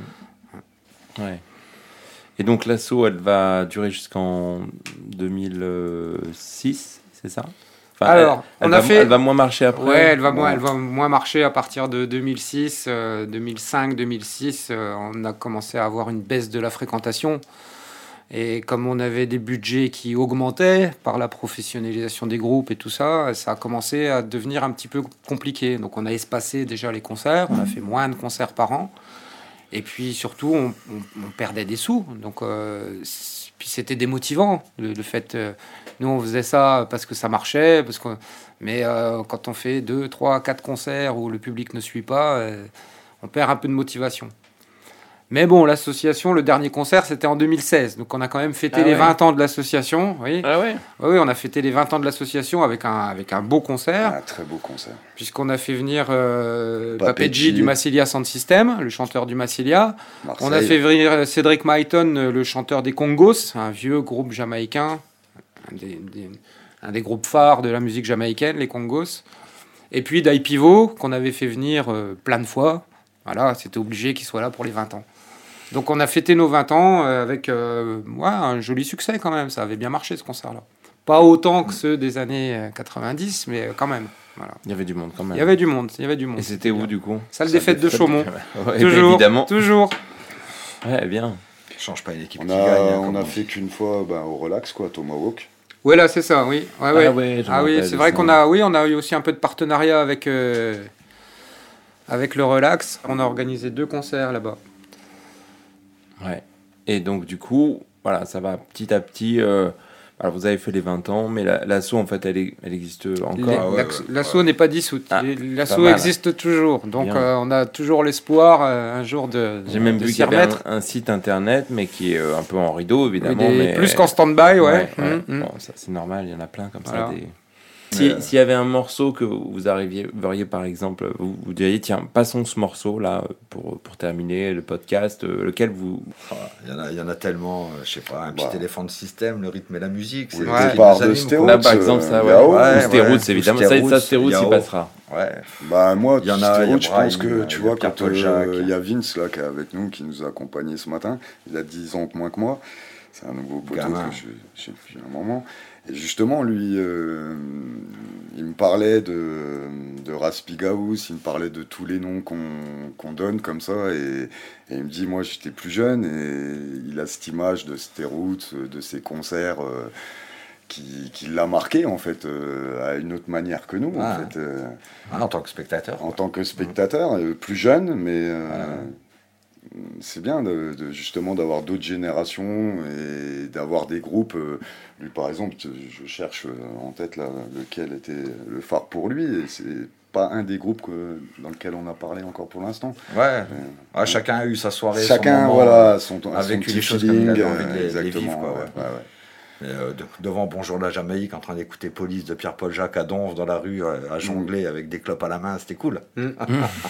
Ouais. Et donc l'asso, elle va durer jusqu'en deux mille six, c'est ça? Enfin, Alors, elle, on elle a va, fait- elle va moins marcher après. Ouais, elle va, Bon. moins, elle va moins marcher à partir de deux mille six, euh, deux mille cinq, deux mille six. euh, on a commencé à avoir une baisse de la fréquentation. Et comme on avait des budgets qui augmentaient par la professionnalisation des groupes et tout ça, ça a commencé à devenir un petit peu compliqué. Donc on a espacé déjà les concerts, on a fait moins de concerts par an. Et puis surtout, on, on- on perdait des sous. Donc euh, c- puis c'était démotivant, le, le fait... euh, nous, on faisait ça parce que ça marchait, parce que, mais euh, quand on fait deux, trois, quatre concerts où le public ne suit pas, euh, on perd un peu de motivation. Mais bon, l'association, le dernier concert, c'était en deux mille seize. Donc on a quand même fêté Ah les ouais. vingt ans de l'association. Oui. Ah ouais. Oui, on a fêté les vingt ans de l'association avec un, avec un beau concert, Un très beau concert. puisqu'on a fait venir euh, Papeggi. Papeggi du Massilia Sound System, le chanteur du Massilia. Marseille. On a fait venir Cédric Myton, euh, le chanteur des Congos, un vieux groupe jamaïcain, un des, des- un des groupes phares de la musique jamaïcaine, les Congos. Et puis Dai Pivot, qu'on avait fait venir euh, plein de fois. Voilà, c'était obligé qu'il soit là pour les vingt ans. Donc on a fêté nos vingt ans euh, avec euh, ouais, un joli succès quand même. Ça avait bien marché ce concert-là. Pas autant que ceux des années euh, quatre-vingt-dix, mais euh, quand même. Voilà. Il y avait du monde quand même. Il y avait du monde, il y avait du monde. Et c'était où du coup? Salle des fêtes de Chaumont. Ouais, Toujours, évidemment. toujours. Ouais, bien. Change pas une équipe On qui a, gagne. hein, on comme a on fait dit. qu'une fois ben, au relax, quoi, Tomahawk. Ouais, là, c'est ça, oui. Ouais, Ah ouais. ouais, je me Ah oui, rappelle c'est de vrai ça. qu'on a, oui, on a eu aussi un peu de partenariat avec, euh, avec le Relax. On a organisé deux concerts là-bas. Ouais. Et donc du coup, voilà, ça va petit à petit. euh, alors vous avez fait les vingt ans, mais la- l'asso en fait, elle, est- elle existe Les- encore. ouais, l'ax- ouais, L'asso ouais. n'est pas dissoute. Ah, Les- pas L'asso mal. existe toujours. Donc Bien. euh, on a toujours l'espoir euh, un jour de, J'ai même de vu s'y qu'il y avait remettre. un, un site internet, mais qui est euh, un peu en rideau Oui, évidemment. des- mais plus qu'en stand-by, ouais. ouais, Hum, ouais. hum. Bon, ça, c'est normal, il y en a plein comme Voilà. ça. Des... Si- Mais, euh, S'il y avait un morceau que vous arriviez, verriez par exemple, vous, vous diriez tiens, passons ce morceau là pour, pour terminer le podcast, euh, lequel vous. Ah, Il y en a, il y en a tellement, euh, je sais pas, un petit Bah. éléphant de système, le rythme et la musique. C'est Oui, ce Ouais. qui Part nous de anime, Stéo. quoi. Là par exemple, ça, ouais. Yao, Ou ouais, Stérouts, ouais. évidemment. Ou Ça, ça Stérouts, Stérouts, il Yao. passera. Ouais. Bah moi, Il y en a, il y a je pense Brahim, que il y a tu vois, quand Pierre-Paul euh, Jacques. il y a Vince là, qui est avec nous, qui nous a accompagnés ce matin, il a dix ans que moins que moi, c'est un nouveau poteau Gamin. que je je sais depuis un moment. Et justement, lui, euh, il me parlait de, de Raspigaous, il me parlait de tous les noms qu'on qu'on donne comme ça, et, et il me dit, moi j'étais plus jeune, et il a cette image de Stérouts, de ses concerts, euh, qui, qui l'a marqué en fait, euh, à une autre manière que nous, Ah. en fait. euh, Ah, en tant que spectateur. en tant que spectateur, euh, plus jeune, mais euh, c'est bien de, de, justement d'avoir d'autres générations et d'avoir des groupes. Euh, lui, par exemple, je cherche en tête là, lequel était le phare pour lui, et c'est pas un des groupes que, dans lequel on a parlé encore pour l'instant. Ouais, euh, ah, chacun a eu sa soirée, chacun, son moment, voilà, son, a son vécu petit les choses feeling, comme il avait envie de les, exactement, les vivre. Quoi, ouais. Ouais, ouais. Et, euh, de, devant Bonjour la Jamaïque, en train d'écouter Police de Pierre-Paul Jacques à Donf dans la rue, à jongler avec des clopes à la main, c'était cool. Mm. ouais,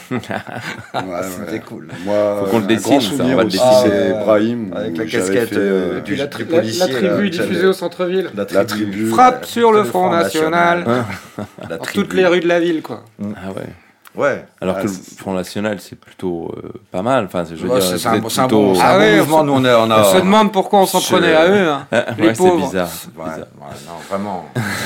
c'était ouais. cool. Moi, faut qu'on le dessine, ça, on va le aussi, dessiner. c'est Brahim, avec la casquette fait, euh, du, la, du la, policier. La tribu là, diffusée au centre-ville. La tribu, la tribu frappe euh, sur le Front National. national. La dans toutes les rues de la ville, quoi. Ah ouais. Ouais. Alors ah, que le Front National, c'est plutôt euh, pas mal. Enfin, je veux ouais, dire, c'est, c'est un, plutôt... c'est un bon, c'est ah un ouais, bon mouvement. Nous, on, a, on, a, on se demande pourquoi on s'en c'est... prenait à eux. Hein, les ouais, pauvres. c'est bizarre. C'est ouais, bizarre. Ouais, non, vraiment.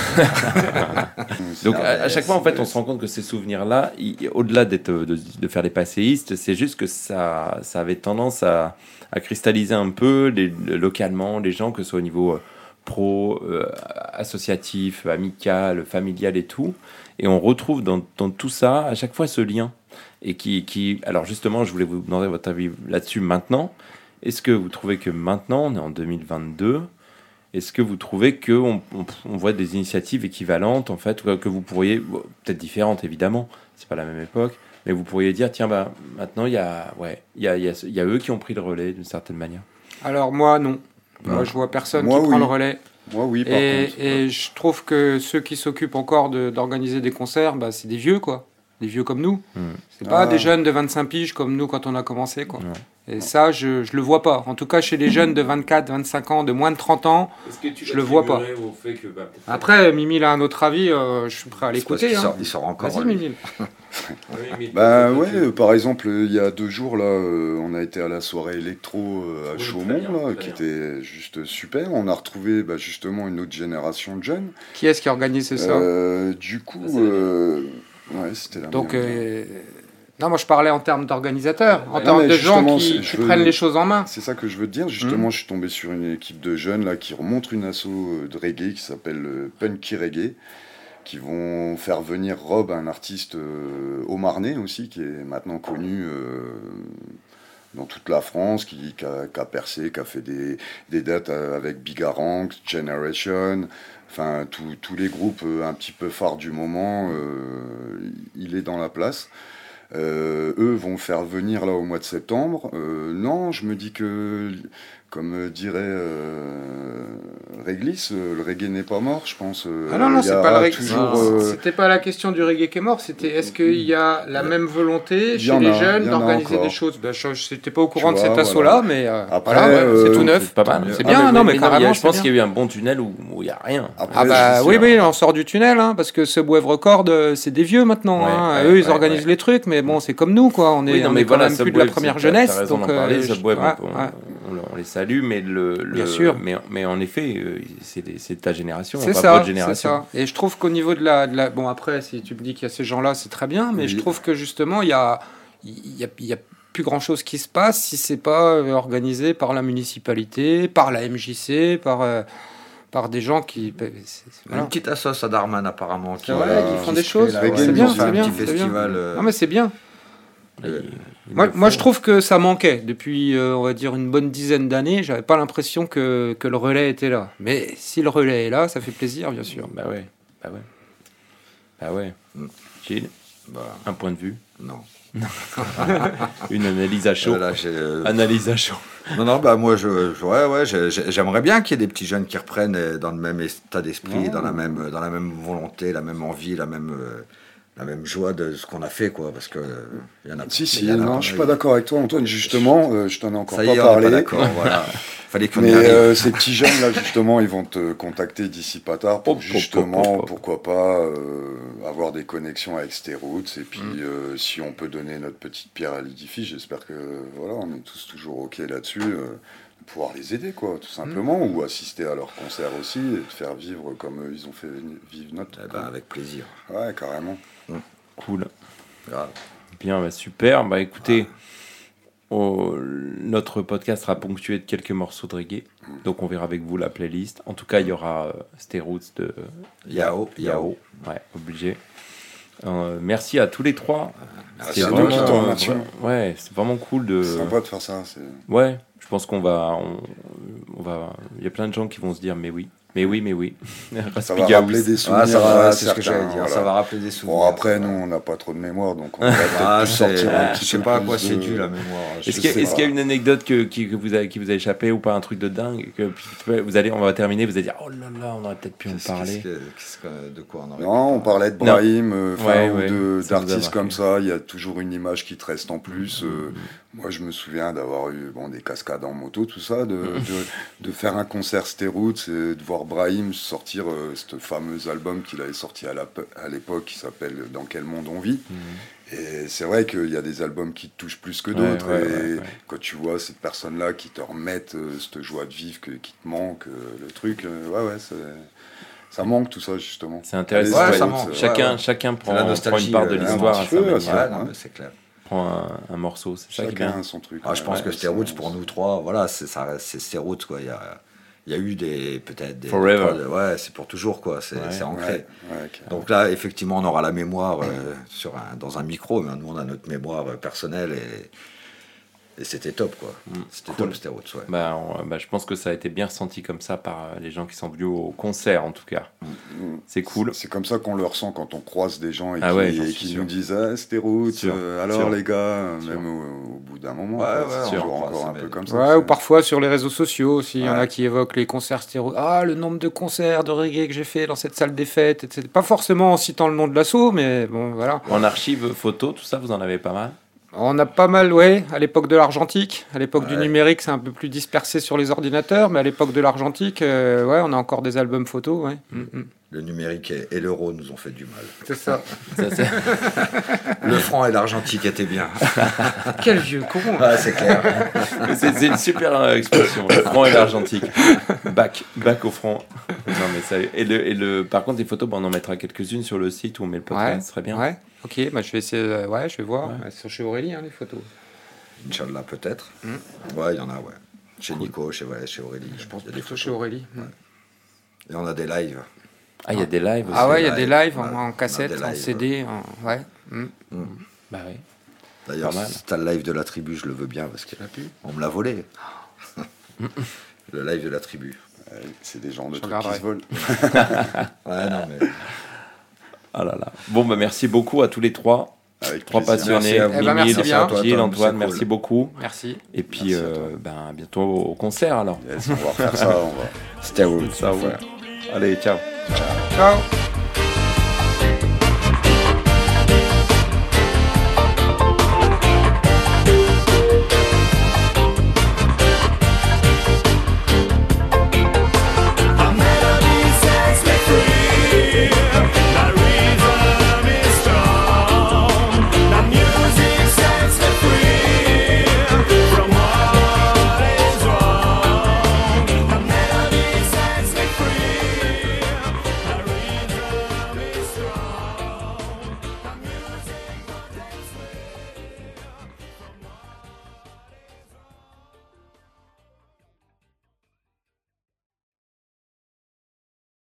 Donc, à, à chaque fois, en fait, on se rend compte que ces souvenirs-là, ils, au-delà d'être, de, de faire des passéistes, c'est juste que ça, ça avait tendance à, à cristalliser un peu les, localement les gens, que ce soit au niveau euh, pro, euh, associatif, amical, familial et tout. Et on retrouve dans, dans tout ça, à chaque fois, ce lien. Et qui, qui, alors justement, je voulais vous demander votre avis là-dessus maintenant. Est-ce que vous trouvez que maintenant, on est en deux mille vingt-deux, est-ce que vous trouvez qu'on on, on voit des initiatives équivalentes, en fait, que vous pourriez, bon, peut-être différentes évidemment, c'est pas la même époque, mais vous pourriez dire, tiens, bah, maintenant, il y a, ouais, il y a, il y a, il y a eux qui ont pris le relais d'une certaine manière. Alors moi, non. Moi, je vois personne moi, qui oui. prend le relais. Moi, oui, par et, contre. Et je trouve que ceux qui s'occupent encore de, d'organiser des concerts, bah, c'est des vieux, quoi. Des vieux comme nous. Mmh. C'est pas ah. des jeunes de vingt-cinq piges comme nous quand on a commencé, quoi. Ouais. Et ça, je, je le vois pas. En tout cas, chez les jeunes de vingt-quatre, vingt-cinq ans, de moins de trente ans, je le vois pas. Que, bah, Après, Mimi a un autre avis, euh, je suis prêt à l'écouter. Il, hein. sort, il sort encore. Vas-y, Mimi. Bah ouais, euh, par exemple, il y a deux jours, là, euh, on a été à la soirée électro euh, à oui, Chaumont, bien, là, qui était juste super. On a retrouvé bah, justement une autre génération de jeunes. Qui est-ce qui a organisé ça euh, Du coup... Euh, ouais, c'était la Donc, euh, non, moi je parlais en termes d'organisateurs, en non, termes de gens qui, qui veux, prennent les choses en main. C'est ça que je veux te dire. Justement, mmh. je suis tombé sur une équipe de jeunes là qui remonte une asso de reggae qui s'appelle Punky Reggae, qui vont faire venir Rob, un artiste euh, haut-marnais aussi, qui est maintenant connu euh, dans toute la France, qui, qui, a, qui a percé, qui a fait des, des dates avec Bigarang, Generation. Enfin, tous les groupes euh, un petit peu phares du moment, euh, il est dans la place. Euh, eux vont faire venir là au mois de septembre. Euh, non, je me dis que, comme dirait euh, Réglis, le reggae n'est pas mort, je pense. Ah non, non, c'est pas le reggae. Euh... C'était pas la question du reggae qui est mort, c'était est-ce qu'il y a la même volonté chez les a, jeunes d'organiser des choses. Ben, je n'étais pas au courant tu de vois, cet assaut-là, voilà. mais euh, après, voilà, ouais, euh, c'est tout neuf. C'est pas mal. C'est bien, ah, mais, non, mais, mais carrément. Non, je pense qu'il y a eu un bon tunnel où il n'y a rien. Après, ah bah oui, oui, on sort du tunnel, hein, parce que Subwave Record, c'est des vieux maintenant. Ouais, hein. ouais, Eux, ils ouais, organisent ouais. les trucs, mais bon, c'est comme nous, quoi. On est, oui, non, on est quand voilà, même plus de la première jeunesse. Donc, on les salue, mais le, le bien sûr. Mais, mais en effet, euh, c'est, c'est ta génération, c'est pas ça, votre génération. C'est ça. Et je trouve qu'au niveau de la, de la, bon après, si tu me dis qu'il y a ces gens-là, c'est très bien, mais oui. je trouve que justement, il y a, il y a, il y a plus grand-chose qui se passe si c'est pas organisé par la municipalité, par la M J C, par euh, par des gens qui. C'est, c'est, voilà. Une petite assoce à Darman apparemment qui, ouais, voilà, qui font des choses. Là, c'est, ouais, c'est bien, c'est un bien. Petit festival. Euh... Non mais c'est bien. Euh, moi, moi je trouve que ça manquait depuis euh, on va dire une bonne dizaine d'années. J'avais pas l'impression que, que le relais était là, mais si le relais est là, ça fait plaisir bien sûr. Bah ouais, bah ouais, bah ouais. Gilles, bah, un point de vue. Non. Une analyse à chaud. Voilà, euh... Analyse à chaud. Non, non, bah moi, je, je, ouais, ouais, je, j'aimerais bien qu'il y ait des petits jeunes qui reprennent dans le même état d'esprit, oh. dans la même, dans la même volonté, la même envie, la même. Euh, la même joie de ce qu'on a fait, quoi, parce que il y en a. Si, si, non, je suis pas d'accord avec toi, Antoine. Justement, euh, je t'en ai encore Ça pas y est, parlé. On est pas d'accord, voilà. Fallait qu'on Mais y arrive. Euh, ces petits jeunes là, justement, ils vont te contacter d'ici pas tard pour justement, pourquoi pas, euh, avoir des connexions avec Steroutes. Et puis, mm. euh, si on peut donner notre petite pierre à l'édifice, j'espère que voilà, on est tous toujours ok là-dessus. Euh, pouvoir les aider, quoi, tout simplement, mmh. ou assister à leurs concerts aussi, et de faire vivre comme eux, ils ont fait vivre notre... Eh ben, avec plaisir. Ouais, carrément. Mmh. Cool. Grave. Bien, bah, super. Bah écoutez, ah. oh, notre podcast sera ponctué de quelques morceaux de reggae, mmh. donc on verra avec vous la playlist. En tout cas, il y aura euh, Steroutes de Yao. Yao. Ouais, obligé. Euh, merci à tous les trois. C'est à vraiment, toi qui te remercie. ouais, c'est vraiment cool de. C'est sympa de faire ça. C'est... Ouais, je pense qu'on va, on, on va. Il y a plein de gens qui vont se dire, mais oui, mais oui, mais oui. Ça va rappeler des souvenirs. Ah, ça va, à c'est ce que certains, j'allais dire. voilà. Ça va rappeler des souvenirs. Bon, après, nous, on n'a pas trop de mémoire, donc on va peut-être Ah, plus c'est- sortir un je petit sais peu pas à plus quoi de- c'est dû la mémoire. Je Est-ce qu'il y, a- sais est-ce qu'il y a pas. une anecdote que, qui, que vous a, qui vous a échappé ou pas, un truc de dingue que puis, vous allez, on va terminer, vous allez dire, oh là là, on aurait peut-être pu en Qu'est-ce- parler. qu'est-ce que- qu'est-ce que- de quoi on aurait Non, on pu parler. parlait de Brahim, euh, enfin, Ouais, ou ouais, de, ça nous a d'artistes marqué. comme ça, il y a toujours une image qui te reste en plus. Euh, moi, je me souviens d'avoir eu bon, des cascades en moto, tout ça, de, de, de faire un concert Stérouts et de voir Brahim sortir euh, ce fameux album qu'il avait sorti à, la, à l'époque qui s'appelle Dans quel monde on vit. Et c'est vrai qu'il y a des albums qui te touchent plus que Ouais, d'autres. ouais, et ouais, ouais. quand tu vois cette personne-là qui te remettent euh, cette joie de vivre que, qui te manque, euh, le truc, euh, ouais, ouais, c'est, ça manque tout ça, justement. C'est intéressant. Allez, Ouais, c'est ça autre, manque. euh, Chacun, Ouais, ouais. chacun prend, la prend nostalgie, une part de euh, un l'histoire à petit sa peu, manière. ça. Ouais, non, mais c'est clair. Prend un, un morceau, c'est ça qui est Chacun bien. a son truc. Ah, je pense ouais, que c'est- Stérouts, pour nous trois, voilà, c'est, ça, reste- c'est Stérouts, quoi. Il y a, il y a eu des, peut-être des... Forever. des- ouais, c'est pour toujours, quoi. C'est, Ouais. c'est ancré. Ouais, ouais, carrément. Donc là, effectivement, on aura la mémoire euh, sur un, dans un micro, mais nous, on a notre mémoire euh, personnelle et, et c'était top, quoi. C'était Cool. top, Stérouts, ouais. Bah, on- bah, je pense que ça a été bien ressenti comme ça par euh, les gens qui sont venus au concert, en tout cas. C'est cool. C'est comme ça qu'on le ressent quand on croise des gens et Ah qui, ouais, j'en et suis qui sûr. nous disent ah, Stérouts, Sûr. euh, alors Sûr. les gars, euh, Sûr. même au, au bout d'un moment, Ouais, quoi, ouais, c'est on toujours croise, encore un mais- peu comme ça. Ouais, c'est- ou parfois sur les réseaux sociaux aussi, il y en a Ouais. qui évoquent les concerts stéro. Ah, le nombre de concerts de reggae que j'ai fait dans cette salle des fêtes, et cetera. Pas forcément en citant le nom de l'assaut, mais bon, voilà. En archive photo, tout ça, vous en avez pas mal. On a pas mal, ouais, à l'époque de l'argentique. À l'époque du Ouais. numérique, c'est un peu plus dispersé sur les ordinateurs, mais à l'époque de l'argentique, euh, ouais, on a encore des albums photos, ouais. Mm, mm. Le numérique et, et l'euro nous ont fait du mal. C'est ça. Ça, c'est- Le franc et l'argentique étaient bien. Quel vieux con. Ah, c'est clair. c'est, c'est une super euh, expression. Le franc et l'argentique. Back, back au franc. Non mais ça. Et le, et le, par contre, les photos, bah, on en mettra quelques-unes sur le site où on met le podcast. Ouais, Ce serait bien. Ouais, ok, bah, je vais essayer, euh, ouais, je vais voir. Ouais. Elles sont chez Aurélie, hein, les photos. Inch'Allah, peut-être. Mm. Ouais, il y en a, ouais. Chez Nico, chez, ouais, chez Aurélie. Je pense qu'il y a des Plutôt photos. chez Aurélie. Mm. Et on a des lives. Ah, il y a des lives aussi. Ah ouais, il y a lives, des lives en, ouais. en cassette, On a des en lives, C D, en... ouais. Mm. Bah oui. D'ailleurs, Pas mal. c'est un live de la tribu, je le veux bien parce qu'on me l'a volé. Le live de la tribu. Ouais, c'est des gens de Je trucs qui regarderai. se volent. Ouais, non, mais. Ah là là. Bon, bah merci beaucoup à tous les trois. Avec Trois plaisir. passionnés. Merci à vous. Eh ben, merci Mimi, bien. Gilles, Tom, Antoine, c'est merci cool. beaucoup. Merci. Et puis, Merci à euh, ben, bientôt au concert alors. Yes, on va refaire ça, on va. C'était à vous. Ça roule. Allez, ciao. Ciao.